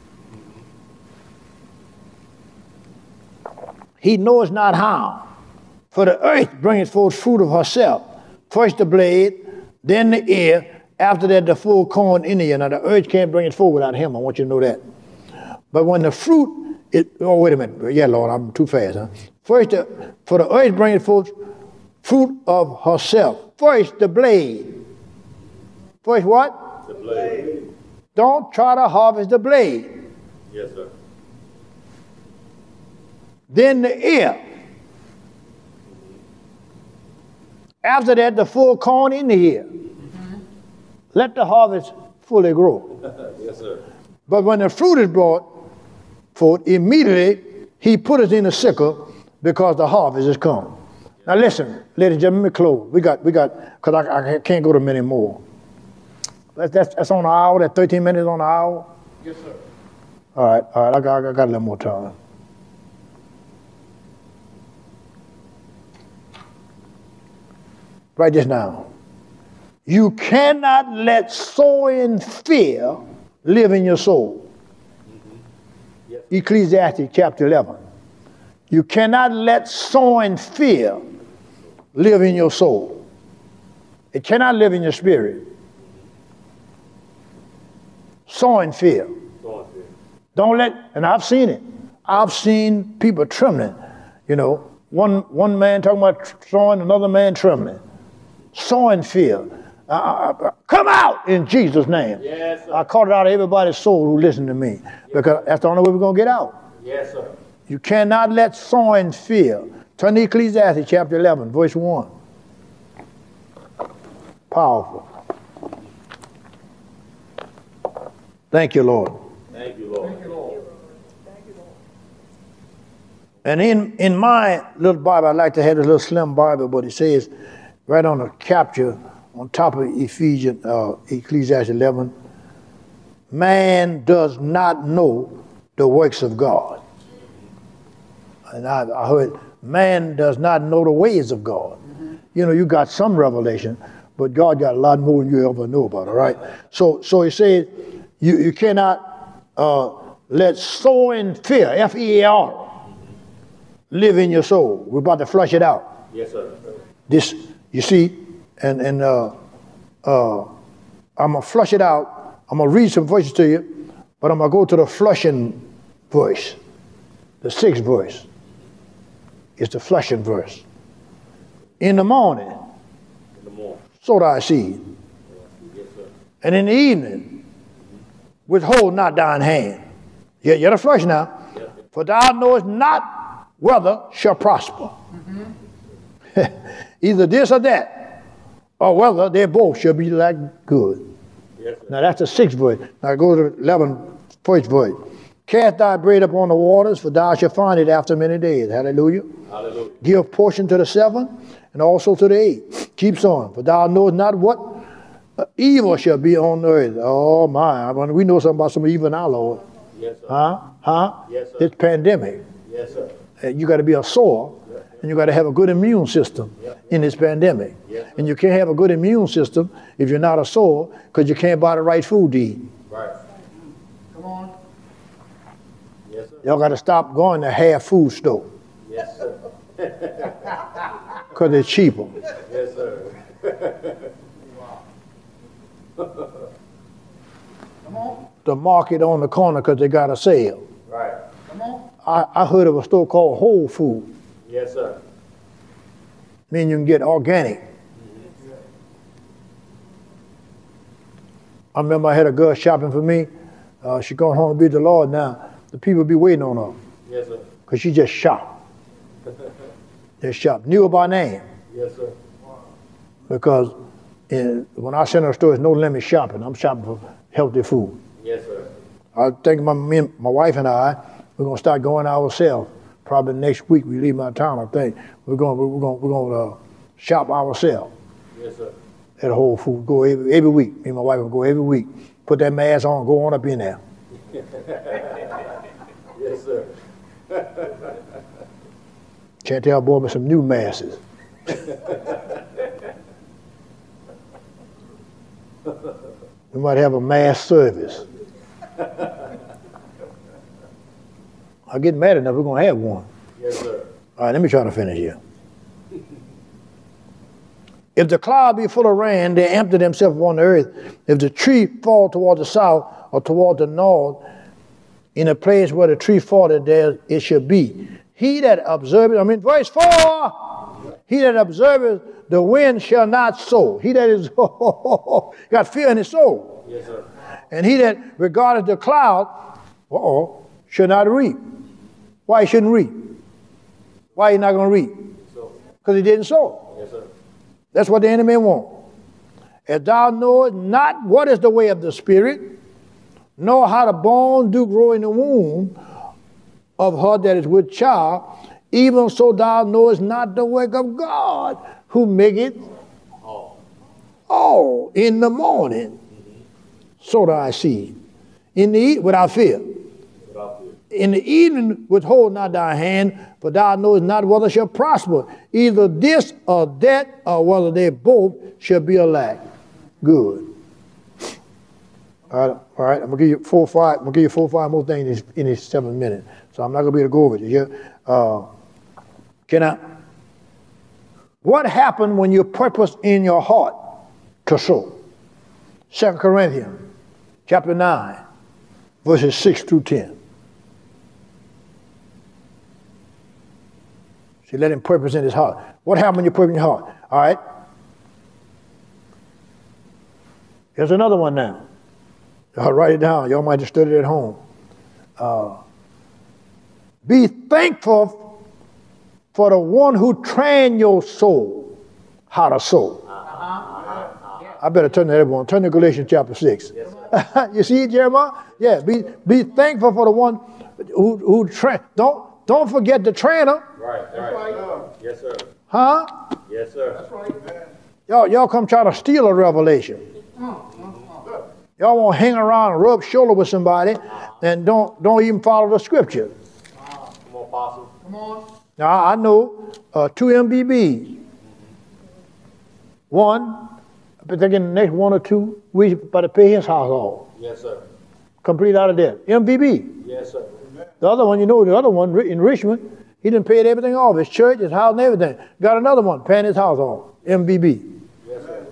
He knows not how. For the earth bringeth forth fruit of herself. First the blade, then the ear, after that the full corn in the ear. Now the earth can't bring it forth without him. I want you to know that. But when the fruit, it, oh, wait a minute. Yeah, Lord, I'm too fast, huh? First, the, for the earth bringeth forth fruit of herself. First the blade. First what? The blade. Don't try to harvest the blade. Yes, sir. Then the ear. After that, the full corn in the ear. Mm-hmm. Let the harvest fully grow. Yes, sir. But when the fruit is brought forth, immediately he put it in the sickle because the harvest is come. Now listen, ladies and gentlemen, let me close. We got, we got, because I, I can't go to many more. That's, that's, that's on the hour, that thirteen minutes on the hour? Yes, sir. All right, all right, I got, I got a little more time. Write this down. You cannot let sowing fear live in your soul. Mm-hmm. Yes. Ecclesiastes chapter eleven. You cannot let sowing fear live in your soul. It cannot live in your spirit. Sowing fear. Sowing fear. Don't let, and I've seen it. I've seen people trembling. You know, one one man talking about sowing, another man trembling. Sowing fear. Uh, uh, come out in Jesus' name. Yes, sir. I call it out of everybody's soul who listen to me, because that's the only way we're going to get out. Yes, sir. You cannot let sowing fear. Turn to Ecclesiastes chapter eleven, verse one. Powerful. Thank you, Lord. Thank you, Lord. Thank you, Lord. And in, in my little Bible, I like to have a little slim Bible, but it says right on the capture on top of Ephesians, uh, Ecclesiastes eleven, man does not know the works of God. And I, I heard, man does not know the ways of God. Mm-hmm. You know, you got some revelation, but God got a lot more than you ever know about, all right? So so he says, you, you cannot uh, let sowing fear, F E A R, live in your soul. We're about to flush it out. Yes, sir. This, you see, and, and uh, uh, I'm going to flush it out. I'm going to read some verses to you, but I'm going to go to the flushing verse, the sixth verse. It's the flushing verse. In the morning, In the morning. sow thy seed, Yes, sir. and in the evening, withhold not thine hand. Yeah, you're the flush now. Yes, sir. For thou knowest not whether shall prosper. Mm-hmm. Either this or that, or whether they both shall be like good. Yes, sir. Now that's the sixth verse. Now go to eleven, first verse. Cast thy bread upon the waters, for thou shalt find it after many days. Hallelujah. Hallelujah. Give portion to the seven, and also to the eight. Keeps on. For thou knowest not what uh, evil shall be on earth. Oh my, I mean, we know something about some evil now, Lord. Yes, sir. Huh? Huh? Yes, sir. This pandemic. Yes, sir. Uh, You got to be a sower, and you got to have a good immune system in this pandemic. Yes, sir. And you can't have a good immune system if you're not a sower, because you can't buy the right food to eat. Right. Come on. Yes, sir. Y'all got to stop going to half food store, Yes, sir. because it's cheaper. Yes, sir. Come on. The market on the corner because they got a sale. Right. Come on. I, I heard of a store called Whole Food, Yes, sir. meaning you can get organic. I remember I had a girl shopping for me. Uh, she going home to be with the Lord now. The people be waiting on her Yes, sir. because she just shopped. Just shopped. Knew her by name. Yes, sir. Because in, when I send her to the store, it's no limit shopping. I'm shopping for healthy food. Yes, sir. I think my me, and- my wife and I, we're gonna start going ourselves. Probably next week we leave my town. I think we're going we're going we're going to uh, shop ourselves Yes, sir. at a Whole Food. Go every, every week. Me and my wife will go every week. Put that mask on. Go on up in there. Yes, sir. Can't tell boy with some new masses. We might have a mass service. I get mad enough, we're gonna have one. Yes, sir. All right, let me try to finish here. If the cloud be full of rain, they empty themselves upon the earth. If the tree fall toward the south or toward the north, in a place where the tree falleth, there it shall be. He that observeth, I mean, verse four, he that observeth the wind shall not sow. He that is got fear in his soul. Yes, sir. And he that regardeth the cloud, uh-oh, shall not reap. Why he shouldn't reap? Why he not going to reap? So, Because he didn't sow. yes, sir. That's what the enemy wants. As thou knowest not what is the way of the Spirit, nor how the bone do grow in the womb of her that is with child, even so thou knowest not the work of God, who maketh All. all in the morning. Sow thy seed. In the e- without fear. Without fear. In the evening withhold not thy hand, for thou knowest not whether shall prosper. Either this or that, or whether they both shall be alike. Good. All right, all right. I'm gonna give you four, five. I'm gonna give you four, five more things in these, in these seven minutes. So I'm not gonna be able to go over it. Yeah. Uh, can I? What happened when you purpose in your heart to sow. Second Corinthians chapter nine, verses six through ten. See, let him purpose in his heart. What happened when you purpose in your heart? All right. Here's another one now. I'll write it down. Y'all might just study it at home. Uh, be thankful for the one who trained your soul how to sow. I better turn to everyone. Turn to Galatians chapter six. Yes, you see it, Jeremiah? Yeah. Be be thankful for the one who who train. Don't don't forget the trainer. Right, right. Yes, sir. Huh? Yes, sir. That's right, man. Y'all y'all come try to steal a revelation. Y'all want to hang around and rub shoulder with somebody and don't don't even follow the scripture. Come on, Apostle. Come on. Now I know uh, two M B Bs. One, I think in the next one or two weeks, about to pay his house off. Yes, sir. Complete out of debt. M B B. Yes, sir. The other one, you know, the other one in Richmond, he done paid everything off. His church, his house, and everything. Got another one paying his house off. M B B. Yes, sir.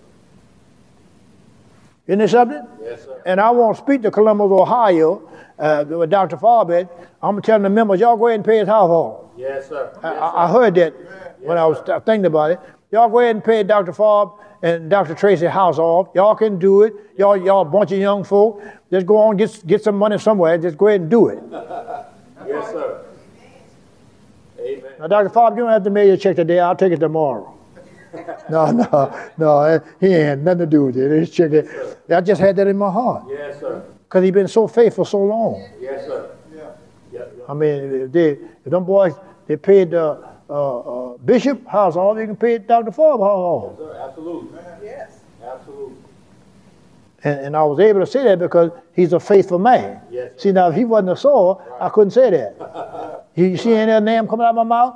Isn't it something? Yes, sir. And I want to speak to Columbus, Ohio, uh, with Doctor Farbett. I'm going to tell the members, y'all go ahead and pay his house off. Yes, sir. I, Yes, I I heard that when I was sir. thinking about it. Y'all go ahead and pay Doctor Farb and Doctor Tracy house off. Y'all can do it. Y'all, y'all a bunch of young folk. Just go on, get get some money somewhere. Just go ahead and do it. Yes, sir. Amen. Now, Doctor Farb, you don't have to mail your check today. I'll take it tomorrow. no, no, no. He ain't nothing to do with it. His check. I just had that in my heart Yes, sir. because he's been so faithful so long. Yes, sir. Yeah. Yeah, yeah. I mean, if they, if them boys, they paid uh, uh, uh, Bishop house off, they can pay Doctor Farb house off. Yes, sir. Absolutely. Yes. Absolutely. And, and I was able to say that because he's a faithful man. Yes, sir. See, now, if he wasn't a sower, I couldn't say that. you, you see any other name coming out of my mouth?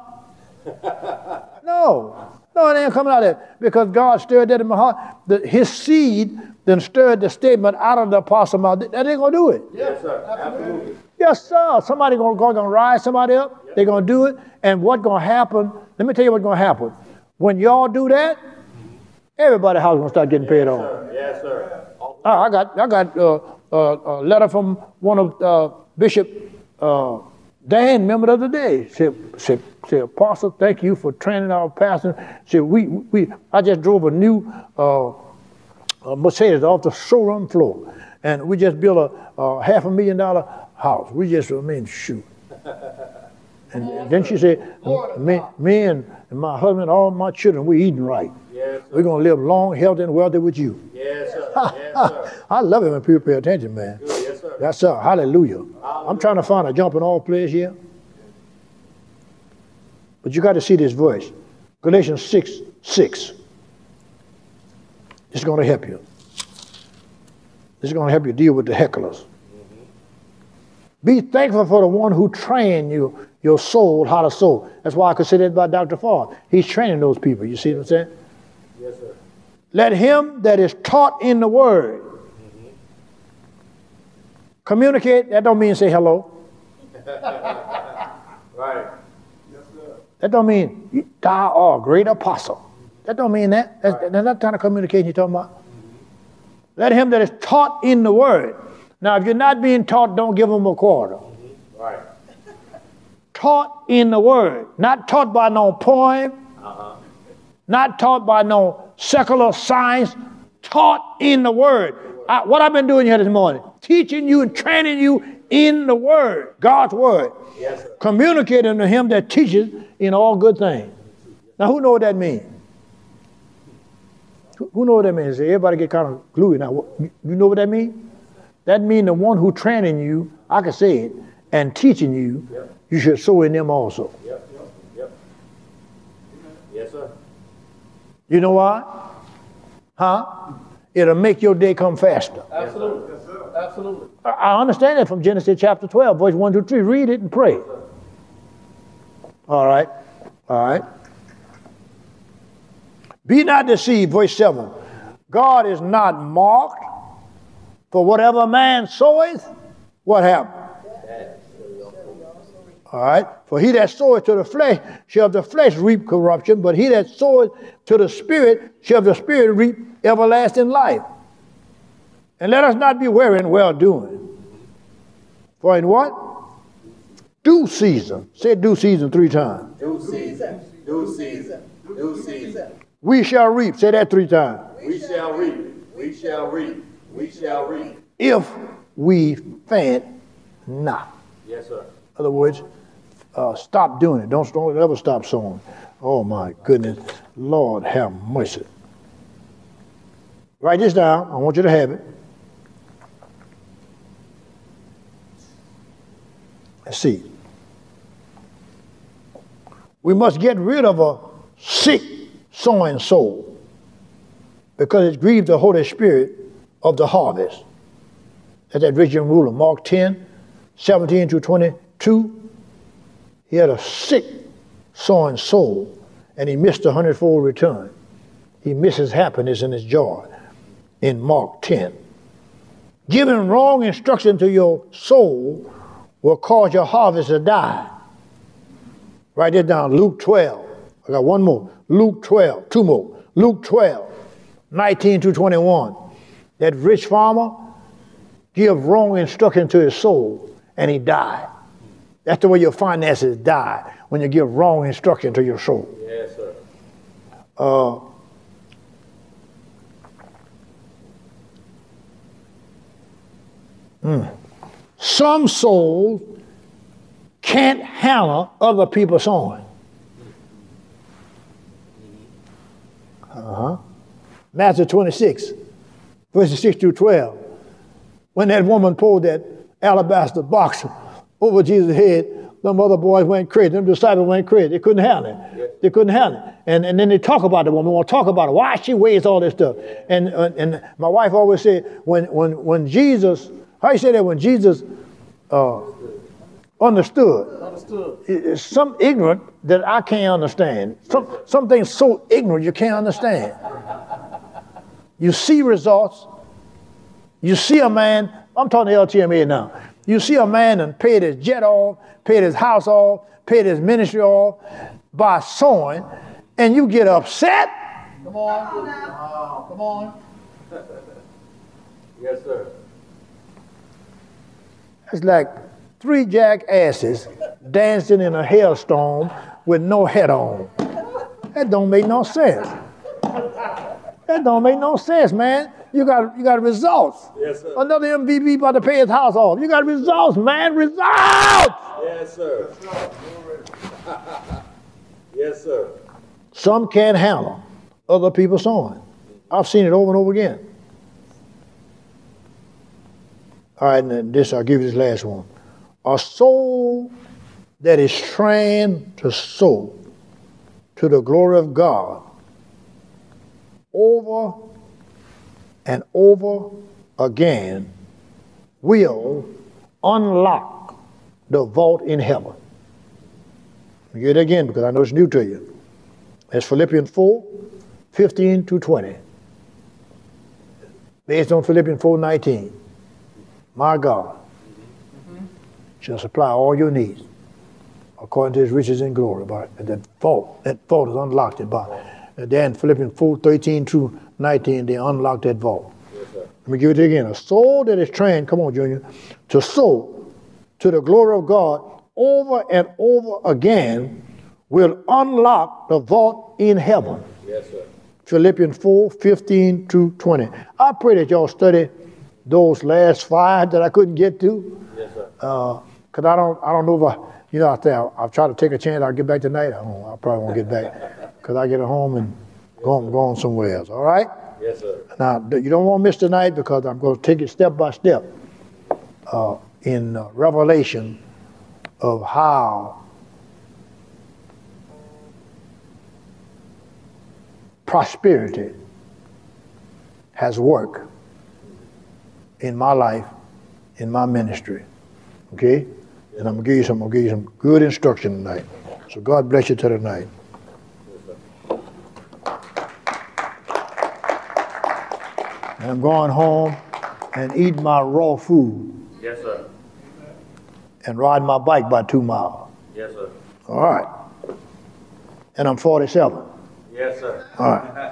No. No, it ain't coming out of there. Because God stirred that in my heart. The, his seed then stirred the statement out of the apostle mouth. That ain't going to do it. Yes, sir. Absolutely. Yes, sir. Somebody going to gonna rise somebody up. They're going to do it. And what's going to happen, let me tell you what's going to happen. When y'all do that, everybody's house going to start getting paid off. Sir. Yes, sir. Uh, I got I got uh, uh, a letter from one of uh, Bishop uh, Dan, member the other day. Said, said, said, Apostle, thank you for training our pastor. Said, we we I just drove a new uh, uh, Mercedes off the showroom floor, and we just built a, a half a million dollar house. We just, I mean, shoot. And, and then she said, me, me and, and my husband, all my children, we eating right. Yes, sir. We're gonna live long, healthy, and wealthy with you. Yes, sir. Yes, sir. I love it when people pay attention, man. Good. Yes, sir. That's sir. Hallelujah. I'm trying to find a jumping off place here. But you got to see this verse. Galatians six, six. It's going to help you. It's going to help you deal with the hecklers. Mm-hmm. Be thankful for the one who trained you, your soul, how to sow. That's why I could say that about Doctor Farr. He's training those people. You see what I'm saying? Yes, sir. Let him that is taught in the word mm-hmm. communicate. That don't mean say hello. Right. Yes, sir. That don't mean thou art a great apostle. That don't mean that. That's, that's not the kind of communication you're talking about. Mm-hmm. Let him that is taught in the word. Now, if you're not being taught, don't give him a quarter. Mm-hmm. Right. Taught in the word. Not taught by no poem. Uh-huh. Not taught by no secular science. Taught in the word. I, what I've been doing here this morning, teaching you and training you in the word, God's word. Yes, sir. Communicating to him that teaches in all good things. Now, who know what that means? Who, who know what that means? Everybody get kind of gluey now. You know what that means? That means the one who training you, I can say it, and teaching you, Yep. you should sow in them also. Yep. Yep. Yes, sir. You know why? Huh? It'll make your day come faster. Absolutely. Yes, sir. Absolutely. I- I understand that from Genesis chapter twelve, verse one through three. Read it and pray. All right. All right. Be not deceived, verse seven. God is not mocked, for whatever man soweth, what happened? All right? For he that soweth to the flesh shall of the flesh reap corruption, but he that soweth to the Spirit shall of the Spirit reap everlasting life. And let us not be weary in well-doing. For in what? Due season. Say due season three times. Due season. Due season. Due season. We shall reap. Say that three times. We shall reap. We shall reap. We shall reap. If we faint not. Yes, sir. In other words, uh, stop doing it. Don't, don't ever stop sowing. Oh my goodness. Lord have mercy. Write this down. I want you to have it. Let's see. We must get rid of a sick sowing soul because it grieves the Holy Spirit of the harvest. That's that rich young ruler, Mark ten, seventeen to twenty-two. He had a sick sowing soul and he missed a hundredfold return. He misses happiness and his joy in Mark ten. Giving wrong instruction to your soul will cause your harvest to die. Write that down, Luke twelve. I got one more. Luke twelve, two more. Luke twelve, nineteen to twenty-one. That rich farmer give wrong instruction to his soul and he died. That's the way your finances die, when you give wrong instruction to your soul. Yes, sir. Uh, mm. Some souls can't handle other people sowing. Uh-huh. Matthew twenty-six, verses six through twelve. When that woman poured that alabaster box over Jesus' head, them other boys went crazy. Them disciples went crazy. They couldn't handle it. Yes. They couldn't handle it. And, and then they talk about the woman. They want to talk about it. Why she weighs all this stuff. And, uh, and my wife always said, when, when, when Jesus, how you say that? When Jesus uh, understood. Understood. It's some ignorant that I can't understand. Some, some things so ignorant you can't understand. You see results. You see a man, I'm talking to L T M A now. You see a man and paid his jet off, paid his house off, paid his ministry off by sowing, and you get upset. Come on. Wow. Come on. Yes, sir. It's like three jackasses dancing in a hailstorm with no head on. That don't make no sense. That don't make no sense, man. You got you got results. Yes, sir. Another M V P about to pay his house off. You got results, man. Results! Yes, sir. Yes, sir. Some can't handle other people sowing. I've seen it over and over again. All right, and then this, I'll give you this last one. A soul that is trained to sow to the glory of God over and over again will unlock the vault in heaven. Let me get it again because I know it's new to you. That's Philippians four, fifteen to twenty. Based on Philippians four, nineteen. My God mm-hmm. shall supply all your needs according to his riches and glory. But that vault, that vault is unlocked in by. And then Philippians four, thirteen to nineteen, they unlock that vault. Yes, sir. Let me give it again. A soul that is trained, come on, Junior, to sow to the glory of God over and over again will unlock the vault in heaven. Yes, sir. Philippians four, fifteen to twenty. I pray that y'all study those last five that I couldn't get to. Yes, sir. Uh, Cause I don't, I don't know if I, you know, I think I'll, I'll try to take a chance. I'll get back tonight. I, don't, I probably won't get back, cause I get home and yes, go, on, go on somewhere else. All right. Yes, sir. Now you don't want to miss tonight because I'm going to take it step by step uh, in uh, revelation of how prosperity has worked in my life, in my ministry. Okay? And I'm gonna give you some, I'm gonna give you some good instruction tonight. So God bless you till tonight. And I'm going home and eat my raw food Yes, sir. and ride my bike by two miles. Yes, sir. All right. And I'm forty-seven. Yes, sir. All right.